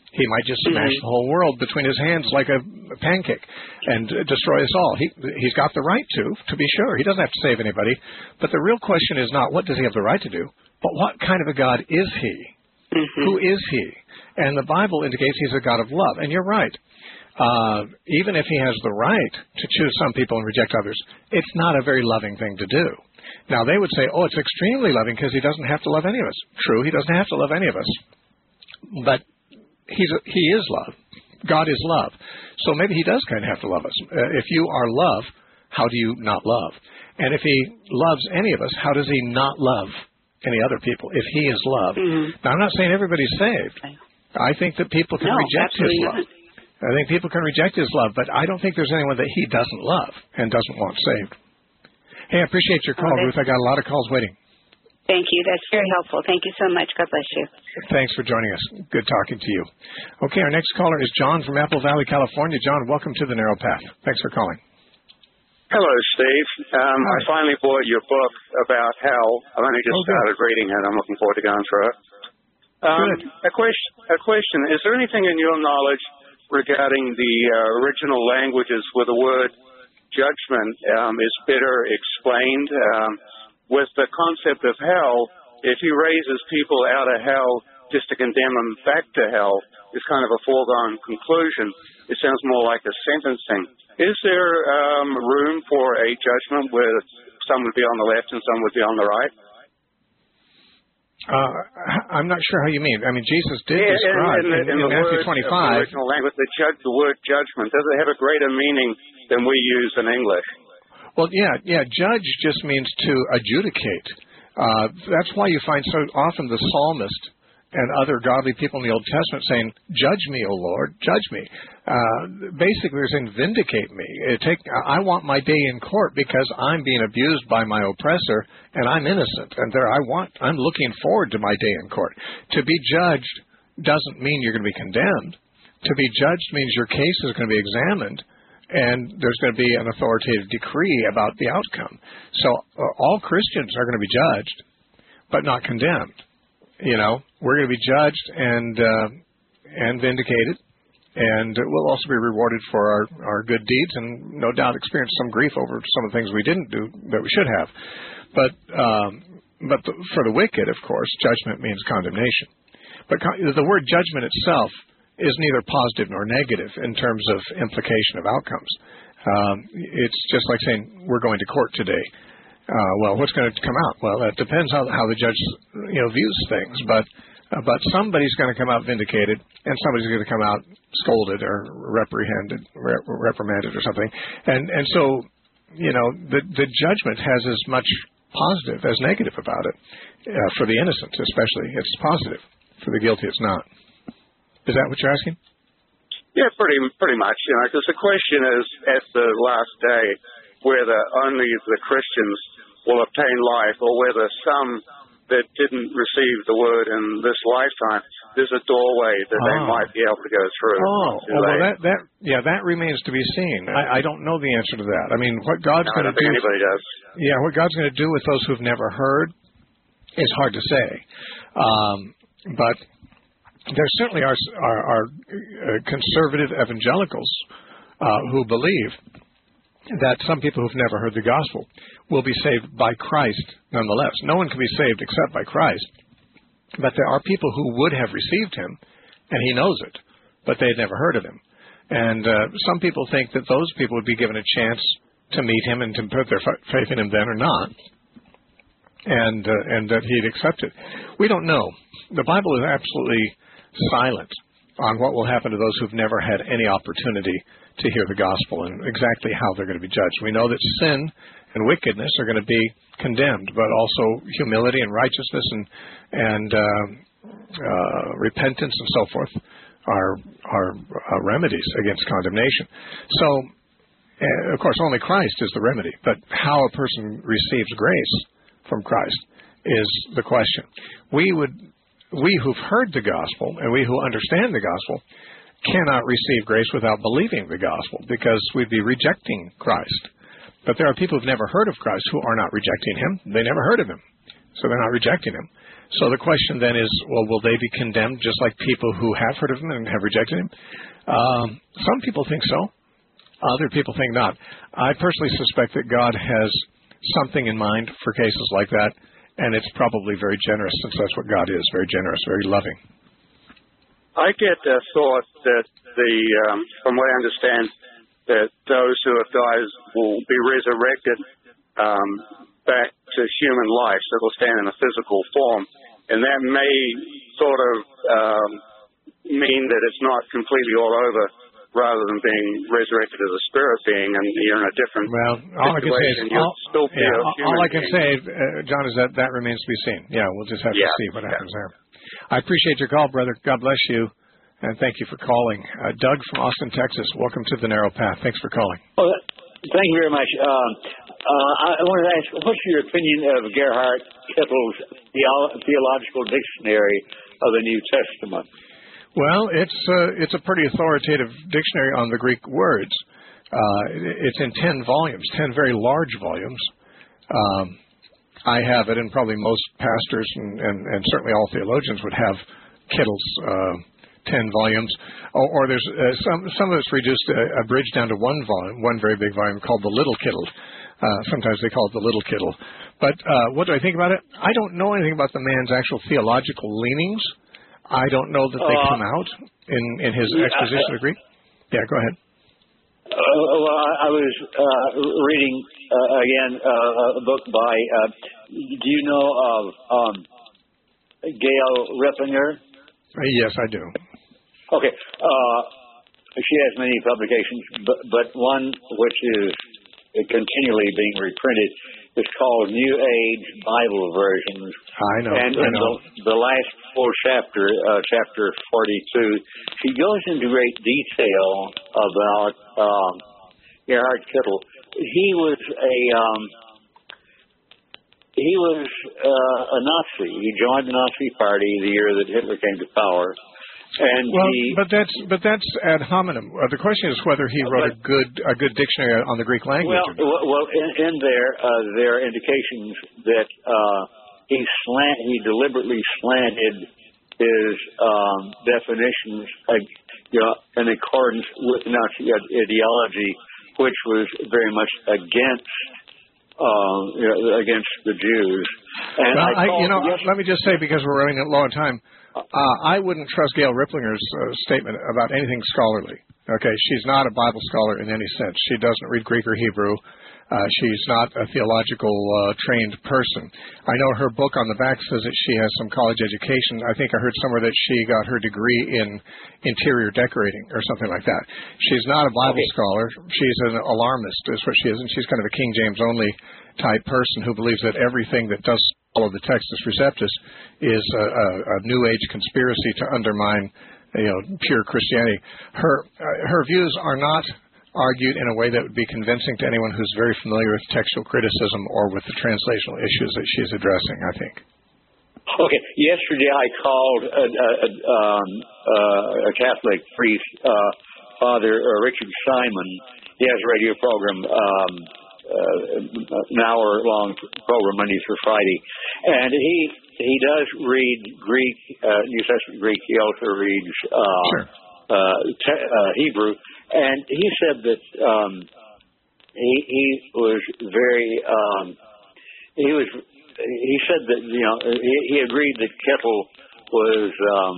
He might just smash
Mm-hmm.
the whole world between his hands like a pancake and destroy us all. He, he's got the right to, to be sure. He doesn't have to save anybody. But the real question is not what does he have the right to do, but what kind of a God is he?
Mm-hmm.
Who is he? And the Bible indicates he's a God of love. And you're right. Uh, even if he has the right to choose some people and reject others, it's not a very loving thing to do. Now, they would say, oh, it's extremely loving because he doesn't have to love any of us. True, he doesn't have to love any of us. But he's a, he is love. God is love. So maybe he does kind of have to love us. Uh, if you are love, how do you not love? And if he loves any of us, how does he not love any other people if he is love?
Mm-hmm.
Now, I'm not saying everybody's saved. I think that people can
no,
reject his
absolutely
love.
not.
I think people can reject his love, but I don't think there's anyone that he doesn't love and doesn't want saved. Hey, I appreciate your call,
Okay.
Ruth. I got a lot of calls waiting.
Thank you. That's very helpful. Thank you so much. God bless you.
Thanks for joining us. Good talking to you. Okay, our next caller is John from Apple Valley, California. John, welcome to the Narrow Path. Thanks for calling.
Hello, Steve. Um, I finally bought your book about hell. I've only just
Oh, good.
started reading it. I'm looking forward to going through it. Um,
Good.
a question, a question. Is there anything in your knowledge regarding the uh, original languages where the word judgment um, is better explained? Um, with the concept of hell, if he raises people out of hell just to condemn them back to hell, is kind of a foregone conclusion. It sounds more like a sentencing. Is there um, room for a judgment where some would be on the left and some would be on the right?
Uh, I'm not sure how you mean. I mean, Jesus did
Yeah,
describe
in, in,
in,
in
in
the
Matthew
words
twenty-five.
of the original language, the, judge, the word judgment, does it have a greater meaning than we use in English?
Well, yeah, yeah. Judge just means to adjudicate. Uh, that's why you find so often the psalmist and other godly people in the Old Testament saying, "Judge me, O Lord, judge me." Uh, basically, they're saying, "Vindicate me. It take, I want my day in court because I'm being abused by my oppressor, and I'm innocent. And there, I want. I'm looking forward to my day in court. To be judged doesn't mean you're going to be condemned. To be judged means your case is going to be examined." And there's going to be an authoritative decree about the outcome. So uh, all Christians are going to be judged, but not condemned. You know, we're going to be judged and uh, and vindicated, and we'll also be rewarded for our, our good deeds, and no doubt experience some grief over some of the things we didn't do that we should have. But um, but the, for the wicked, of course, judgment means condemnation. But con- the word judgment itself is neither positive nor negative in terms of implication of outcomes. Um, it's just like saying we're going to court today. Uh, well, what's going to come out? Well, that depends how how the judge you know views things, but uh, but somebody's going to come out vindicated, and somebody's going to come out scolded or reprehended, re- reprimanded or something. And and so you know the the judgment has as much positive as negative about it. Uh, for the innocent, especially, it's positive. For the guilty, it's not. Is that what you're asking?
Yeah, pretty pretty much. You know, because the question is at the last day whether only the Christians will obtain life, or whether some that didn't receive the word in this lifetime, there's a doorway that
oh.
they might be able to go through.
Oh,
oh
well, that that yeah, that remains to be seen. I, I don't know the answer to that. I mean, what God's
no,
going to
do? Anybody does.
Yeah, what God's going to do with those who've never heard is hard to say. Um, but there certainly are, are, are conservative evangelicals uh, who believe that some people who've never heard the gospel will be saved by Christ nonetheless. No one can be saved except by Christ. But there are people who would have received him, and he knows it, but they had never heard of him. And uh, some people think that those people would be given a chance to meet him and to put their faith in him then or not, and uh, and that he'd accept it. We don't know. The Bible is absolutely silent on what will happen to those who've never had any opportunity to hear the gospel and exactly how they're going to be judged. We know that sin and wickedness are going to be condemned, but also humility and righteousness and and uh, uh, repentance and so forth are are uh, remedies against condemnation. So, uh, of course, only Christ is the remedy, but how a person receives grace from Christ is the question. We would. We who've heard the gospel and we who understand the gospel cannot receive grace without believing the gospel, because we'd be rejecting Christ. But there are people who've never heard of Christ who are not rejecting him. They never heard of him. so they're not rejecting him. So the question then is, well, will they be condemned just like people who have heard of him and have rejected him? Um, some people think so. Other people think not. I personally suspect that God has something in mind for cases like that, and it's probably very generous, since that's what God is, very generous, very loving.
I get the thought that the, um, from what I understand, that those who have died will be resurrected um, back to human life, so they'll stand in a physical form. And that may sort of um, mean that it's not completely all over, rather than being resurrected as a spirit being, and you're in a different
well, all I can say is, all,
still be
yeah,
a
all,
human
all I can
being.
say, uh, John, is that that remains to be seen. Yeah, we'll just have
yeah.
to see what happens yeah. there. I appreciate your call, brother. God bless you, and thank you for calling. Uh, Doug from Austin, Texas, welcome to the Narrow Path. Thanks for calling.
Well, thank you very much. Um, uh, I wanted to ask, what's your opinion of Gerhard Kittle's Theolo- Theological Dictionary of the New Testament?
Well, it's uh, it's a pretty authoritative dictionary on the Greek words. Uh, it's in ten volumes, ten very large volumes. Um, I have it, and probably most pastors and, and, and certainly all theologians would have Kittle's uh, ten volumes. Or, or there's uh, some some of it's reduced, uh, abridged down to one volume, one very big volume called the Little Kittle. Uh, sometimes they call it the Little Kittle. But uh, what do I think about it? I don't know anything about the man's actual theological leanings. I don't know that they
uh,
come out in, in his exposition of Greek. Yeah, go ahead.
Uh, well, I was uh, reading uh, again uh, a book by. Uh, do you know of um, Gail Repplinger?
Uh, yes, I do.
Okay, uh, she has many publications, but but one which is continually being reprinted is called New Age Bible Versions.
I know.
And
I
in
know.
the, the last full chapter, uh, chapter forty-two, she goes into great detail about um, Gerhard Kittel. He was a um, he was uh, a Nazi. He joined the Nazi Party the year that Hitler came to power. And
well,
he,
but that's but that's ad hominem. Uh, the question is whether he wrote
but,
a good a good dictionary on the Greek language.
Well, well, in, in there uh, there are indications that uh, he slant he deliberately slanted his um, definitions, uh, you know, in accordance with Nazi ideology, which was very much against um, you know, against the Jews. And
well,
I,
I you know,
yes,
let me just say, because we're running low on time. Uh, I wouldn't trust Gail Ripplinger's uh, statement about anything scholarly. Okay, she's not a Bible scholar in any sense. She doesn't read Greek or Hebrew. Uh, she's not a theological uh, trained person. I know her book on the back says that she has some college education. I think I heard somewhere that she got her degree in interior decorating or something like that. She's not a Bible
okay.
scholar. She's an alarmist is what she is, and she's kind of a King James only type person who believes that everything that does follow the Textus Receptus is a, a, a New Age conspiracy to undermine, you know, pure Christianity. Her uh, her views are not argued in a way that would be convincing to anyone who's very familiar with textual criticism or with the translational issues that she's addressing, I think.
Okay. Yesterday I called a, a, a, um, uh, a Catholic priest, uh, Father uh, Richard Simon. He has a radio program, um, uh, an hour-long program Monday through Friday. And he he does read Greek, uh, New Testament Greek. He also reads uh,
sure.
uh, te- uh, Hebrew. And he said that um, he he was very um, he was he said that you know he, he agreed that Kittel was um,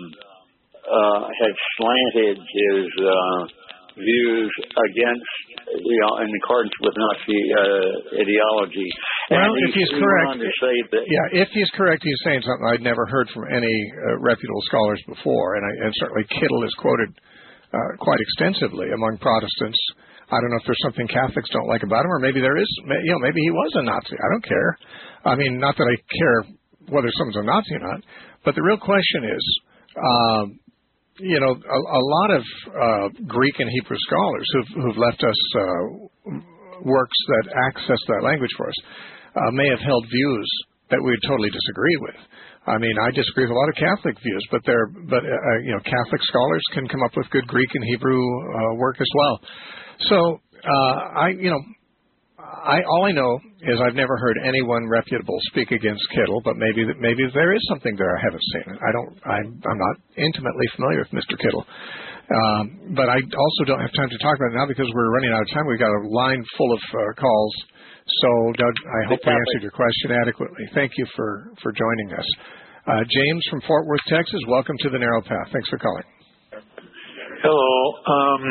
uh, had slanted his uh, views against you know in accordance with Nazi uh, ideology.
Well,
and
if
he,
he's
he
correct,
to say that,
yeah, if he's correct, he's saying something I'd never heard from any uh, reputable scholars before, and, I, and certainly Kittel is quoted Uh, quite extensively among Protestants. I don't know if there's something Catholics don't like about him, or maybe there is. You know, maybe he was a Nazi. I don't care. I mean, not that I care whether someone's a Nazi or not, but the real question is, um, you know, a, a lot of uh, Greek and Hebrew scholars who've, who've left us uh, works that access that language for us uh, may have held views that we would totally disagree with. I mean, I disagree with a lot of Catholic views, but they're, but uh, you know, Catholic scholars can come up with good Greek and Hebrew uh, work as well. So, uh, I, you know, I all I know is I've never heard anyone reputable speak against Kittle, but maybe maybe there is something there I haven't seen. I don't. I'm, I'm not intimately familiar with Mister Kittle, um, but I also don't have time to talk about it now because we're running out of time. We've got a line full of uh, calls. So, Doug, I hope we answered your question adequately. Thank you for for joining us. Uh, James from Fort Worth, Texas. Welcome to the Narrow Path. Thanks for calling.
Hello. Um,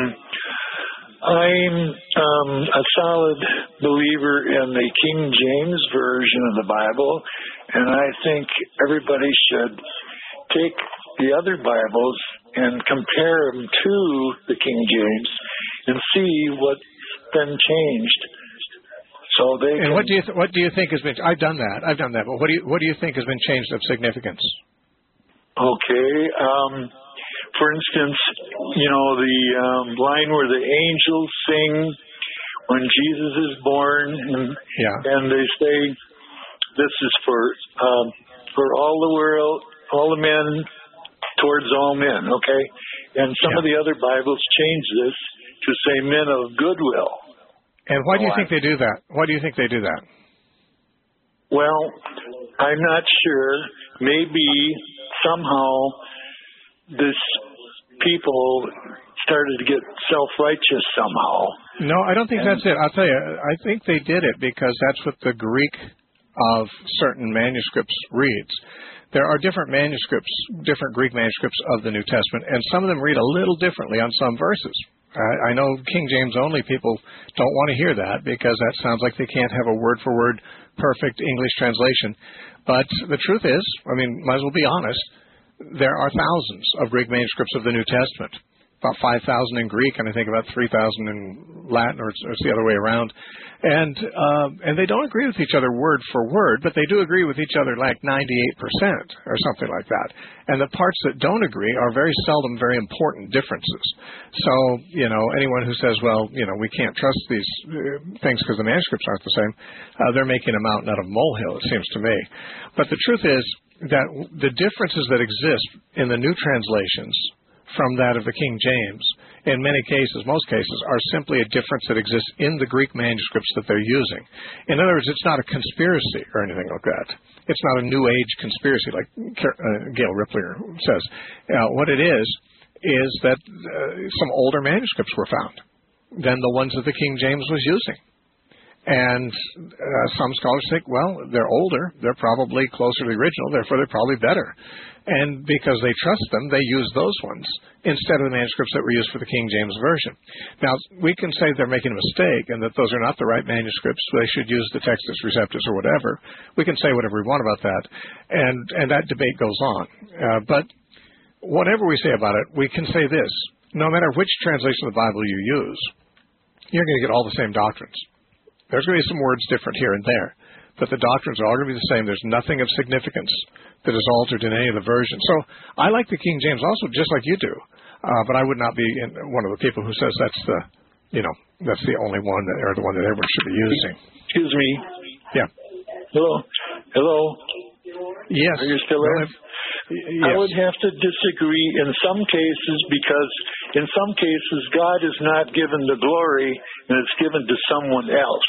I'm um, a solid believer in the King James Version of the Bible, and I think everybody should take the other Bibles and compare them to the King James and see what's been changed. So they
and
can,
what do you th- what do you think has been? I've done that. I've done that. But what do you what do you think has been changed of significance?
Okay. Um, For instance, you know, the um, line where the angels sing when Jesus is born, and,
yeah.
and they say, this is for um, for all the world, all the men, towards all men, okay? And some
yeah.
of the other Bibles change this to say men of goodwill.
And why do you
so
think I, they do that? Why do you think they do that?
Well, I'm not sure. Maybe somehow this people started to get self-righteous somehow.
No, I don't think
and,
that's it. I'll tell you, I think they did it because that's what the Greek of certain manuscripts reads. There are different manuscripts, different Greek manuscripts of the New Testament, and some of them read a little differently on some verses. I, I know King James only people don't want to hear that because that sounds like they can't have a word-for-word perfect English translation. But the truth is, I mean, might as well be honest, there are thousands of Greek manuscripts of the New Testament, about five thousand in Greek, and I think about three thousand in Latin, or it's, or it's the other way around. And uh, and they don't agree with each other word for word, but they do agree with each other like ninety-eight percent or something like that. And the parts that don't agree are very seldom very important differences. So, you know, anyone who says, well, you know, we can't trust these uh, things because the manuscripts aren't the same, uh, they're making a mountain out of a molehill, it seems to me. But the truth is, that the differences that exist in the new translations from that of the King James, in many cases, most cases, are simply a difference that exists in the Greek manuscripts that they're using. In other words, it's not a conspiracy or anything like that. It's not a New Age conspiracy like uh, Gail Rippler says. Uh, what it is, is that uh, some older manuscripts were found than the ones that the King James was using. And uh, some scholars think, well, they're older, they're probably closer to the original, therefore they're probably better. And because they trust them, they use those ones instead of the manuscripts that were used for the King James Version. Now, we can say they're making a mistake and that those are not the right manuscripts, they should use the Textus Receptus or whatever. We can say whatever we want about that, and, and that debate goes on. Uh, but whatever we say about it, we can say this. No matter which translation of the Bible you use, you're going to get all the same doctrines. There's going to be some words different here and there, but the doctrines are all going to be the same. There's nothing of significance that is altered in any of the versions. So I like the King James also, just like you do, uh, but I would not be in one of the people who says that's the, you know, that's the only one that, or the one that everyone should be using.
Excuse me.
Yeah.
Hello. Hello.
Yes.
Are you still there?
Yes.
I would have to disagree in some cases because in some cases God is not given the glory and it's given to someone else.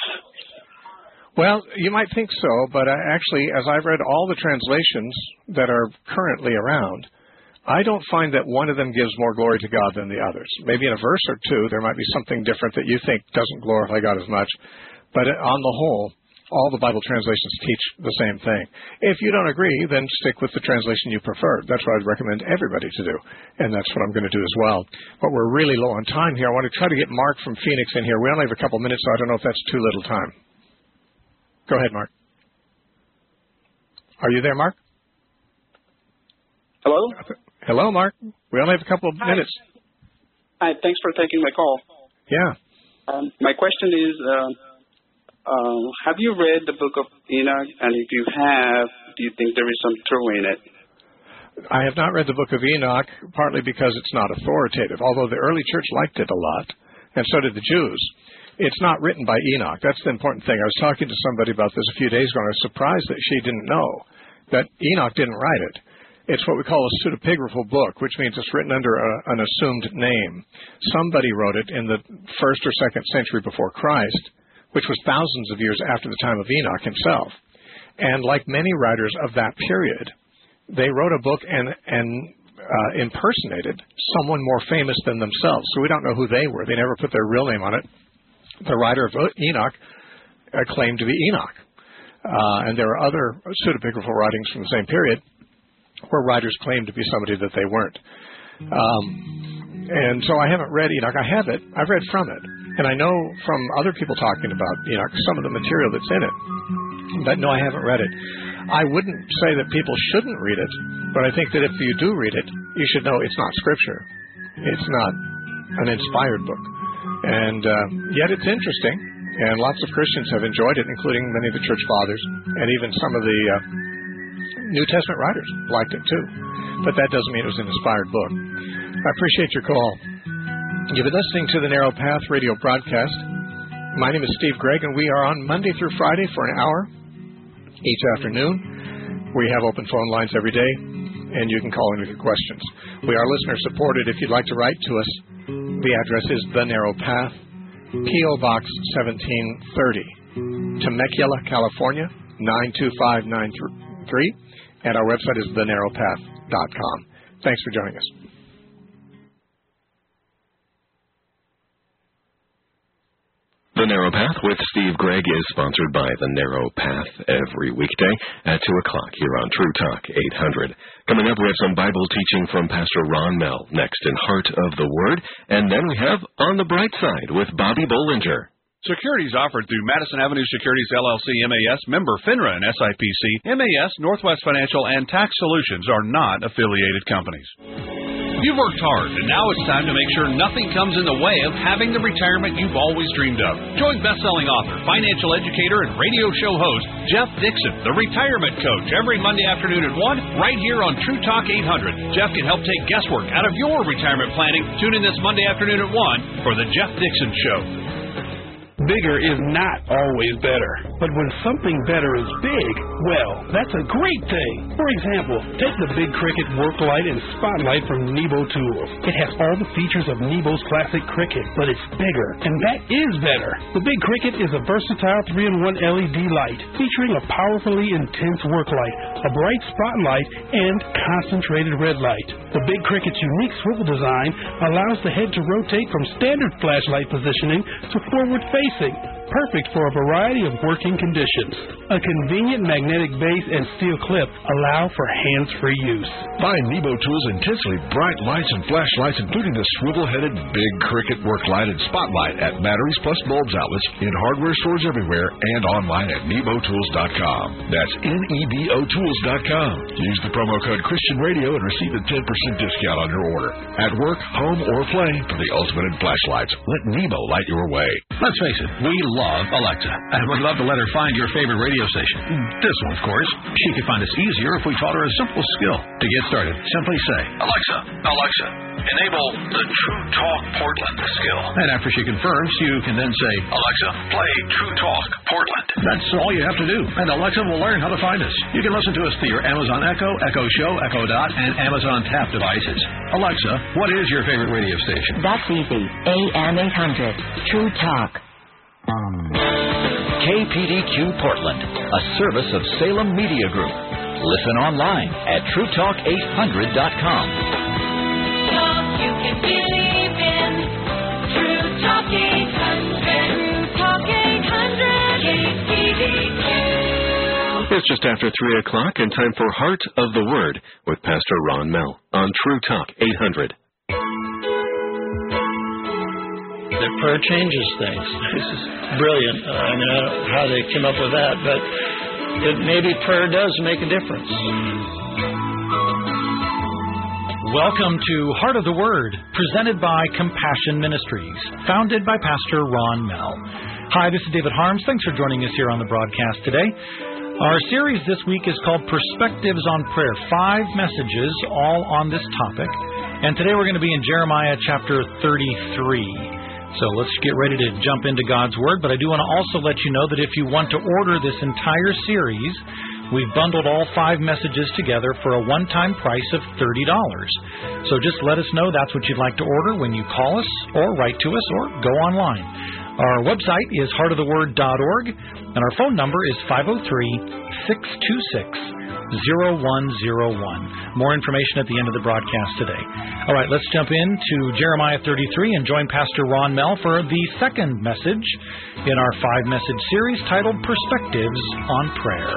Well, you might think so, but I actually, as I've read all the translations that are currently around, I don't find that one of them gives more glory to God than the others. Maybe in a verse or two there might be something different that you think doesn't glorify God as much, but on the whole, all the Bible translations teach the same thing. If you don't agree, then stick with the translation you prefer. That's what I'd recommend everybody to do, and that's what I'm going to do as well. But we're really low on time here. I want to try to get Mark from Phoenix in here. We only have a couple minutes, so I don't know if that's too little time. Go ahead, Mark. Are you there, Mark?
Hello?
Hello, Mark. We only have a couple of
Hi.
minutes.
Hi, thanks for taking my call.
Yeah.
Um, my question is, uh, uh, have you read the book of Enoch? And if you have, do you think there is some truth in it?
I have not read the book of Enoch, partly because it's not authoritative, although the early church liked it a lot, and so did the Jews. It's not written by Enoch. That's the important thing. I was talking to somebody about this a few days ago, and I was surprised that she didn't know that Enoch didn't write it. It's what we call a pseudepigraphal book, which means it's written under a, an assumed name. Somebody wrote it in the first or second century before Christ which was thousands of years after the time of Enoch himself. And like many writers of that period, they wrote a book and, and uh, impersonated someone more famous than themselves. So we don't know who they were. They never put their real name on it. The writer of Enoch uh, claimed to be Enoch. Uh, and there are other pseudepigraphal writings from the same period where writers claimed to be somebody that they weren't. Um, and so I haven't read Enoch. I have it. I've read from it. And I know from other people talking about Enoch some of the material that's in it. But no, I haven't read it. I wouldn't say that people shouldn't read it, but I think that if you do read it, you should know it's not Scripture. It's not an inspired book. And uh, yet it's interesting, and lots of Christians have enjoyed it, including many of the church fathers, and even some of the uh, New Testament writers liked it too. But that doesn't mean it was an inspired book. I appreciate your call. You've been listening to the Narrow Path radio broadcast. My name is Steve Gregg, and we are on Monday through Friday for an hour each afternoon. We have open phone lines every day, and you can call in with your questions. We are listener-supported. If you'd like to write to us, the address is The Narrow Path, P O. Box seventeen thirty, Temecula, California, nine two five nine three, and our website is the narrow path dot com. Thanks for joining us.
The Narrow Path with Steve Gregg is sponsored by The Narrow Path every weekday at two o'clock here on True Talk eight hundred. Coming up, we have some Bible teaching from Pastor Ron Mell next in Heart of the Word. And then we have On the Bright Side with Bobby Bollinger.
Securities offered through Madison Avenue Securities, L L C, M A S, member FINRA and S I P C. M A S, Northwest Financial, and Tax Solutions are not affiliated companies. You've worked hard, and now it's time to make sure nothing comes in the way of having the retirement you've always dreamed of. Join best-selling author, financial educator, and radio show host Jeff Dixon, the Retirement Coach, every Monday afternoon at one, right here on True Talk eight hundred. Jeff can help take guesswork out of your retirement planning. Tune in this Monday afternoon at one for The Jeff Dixon Show.
Bigger is not always better. But when something better is big, well, that's a great thing. For example, take the Big Cricket Work Light and Spotlight from Nebo Tools. It has all the features of Nebo's classic Cricket, but it's bigger, and that is better. The Big Cricket is a versatile three in one L E D light featuring a powerfully intense work light, a bright spotlight, and concentrated red light. The Big Cricket's unique swivel design allows the head to rotate from standard flashlight positioning to forward facing, perfect for a variety of working conditions. A convenient magnetic base and steel clip allow for hands-free use.
Find Nebo Tools' intensely bright lights and flashlights, including the swivel-headed Big Cricket Work Light and Spotlight at Batteries Plus Bulbs outlets in hardware stores everywhere and online at nebo tools dot com. That's N E B O tools dot com. Use the promo code Christian Radio and receive a ten percent discount on your order. At work, home, or play, for the ultimate in flashlights, let Nebo light your way.
Let's face it, we love Alexa, and would love to let her find your favorite radio station. This one, of course. She could find us easier if we taught her a simple skill. To get started, simply say, Alexa, Alexa, enable the True Talk Portland skill. And after she confirms, you can then say, Alexa, play True Talk Portland. That's all you have to do, and Alexa will learn how to find us. You can listen to us through your Amazon Echo, Echo Show, Echo Dot, and Amazon Tap devices. Alexa, what is your favorite radio station?
That's easy. A M eight hundred, True Talk.
K P D Q Portland, a service of Salem Media Group. Listen online at true talk eight hundred dot com.
Talk you can believe in. True Talk eight hundred. True Talk eight hundred. K P D Q.
It's just after three o'clock and time for Heart of the Word with Pastor Ron Mell on True Talk eight hundred.
That prayer changes things. This is brilliant. Uh, I mean, I don't know how they came up with that, but it, maybe prayer does make a difference.
Welcome to Heart of the Word, presented by Compassion Ministries, founded by Pastor Ron Mell. Hi, this is David Harms. Thanks for joining us here on the broadcast today. Our series this week is called Perspectives on Prayer, five messages all on this topic. And today we're going to be in Jeremiah chapter thirty-three. So let's get ready to jump into God's Word. But I do want to also let you know that if you want to order this entire series, we've bundled all five messages together for a one-time price of thirty dollars. So just let us know that's what you'd like to order when you call us or write to us or go online. Our website is heart of the word dot org, and our phone number is five oh three, six two six, zero one zero one. More information at the end of the broadcast today. All right, let's jump into Jeremiah thirty-three and join Pastor Ron Mell for the second message in our five-message series titled Perspectives on Prayer.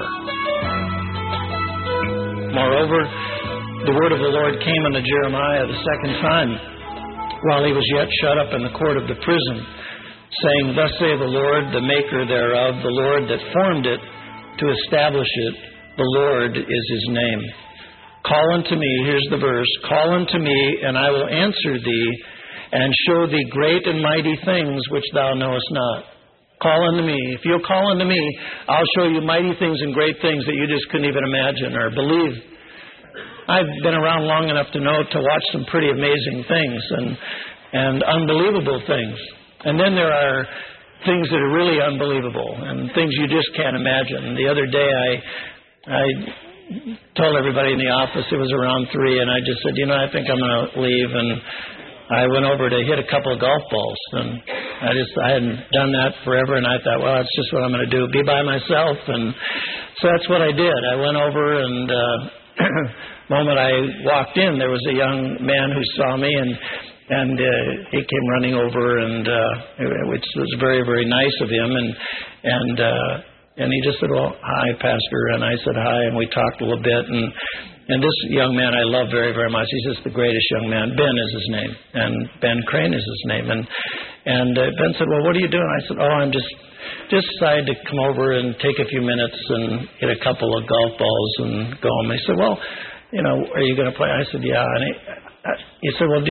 Moreover, the word of the Lord came unto Jeremiah the second time, while he was yet shut up in the court of the prison, saying, Thus saith the Lord, the maker thereof, the Lord that formed it to establish it, the Lord is his name. Call unto me, here's the verse, call unto me, and I will answer thee, and show thee great and mighty things which thou knowest not. Call unto me. If you'll call unto me, I'll show you mighty things and great things that you just couldn't even imagine or believe. I've been around long enough to know to watch some pretty amazing things and and unbelievable things. And then there are things that are really unbelievable and things you just can't imagine. The other day I I told everybody in the office, it was around three, and I just said, you know, I think I'm going to leave. And I went over to hit a couple of golf balls, and I just I hadn't done that forever, and I thought, well, that's just what I'm going to do, be by myself. And so that's what I did. I went over, and uh, the moment I walked in, there was a young man who saw me, and and uh, he came running over, and uh, which was very, very nice of him, and and uh, and he just said, well, hi, Pastor, and I said hi, and we talked a little bit, and. And this young man I love very, very much. He's just the greatest young man. Ben is his name, and Ben Crane is his name. And and uh, Ben said, well, what are you doing? I said, oh, I'm just just decided to come over and take a few minutes and hit a couple of golf balls and go home. He said, well, you know, are you going to play? I said, yeah. And he, he said, well,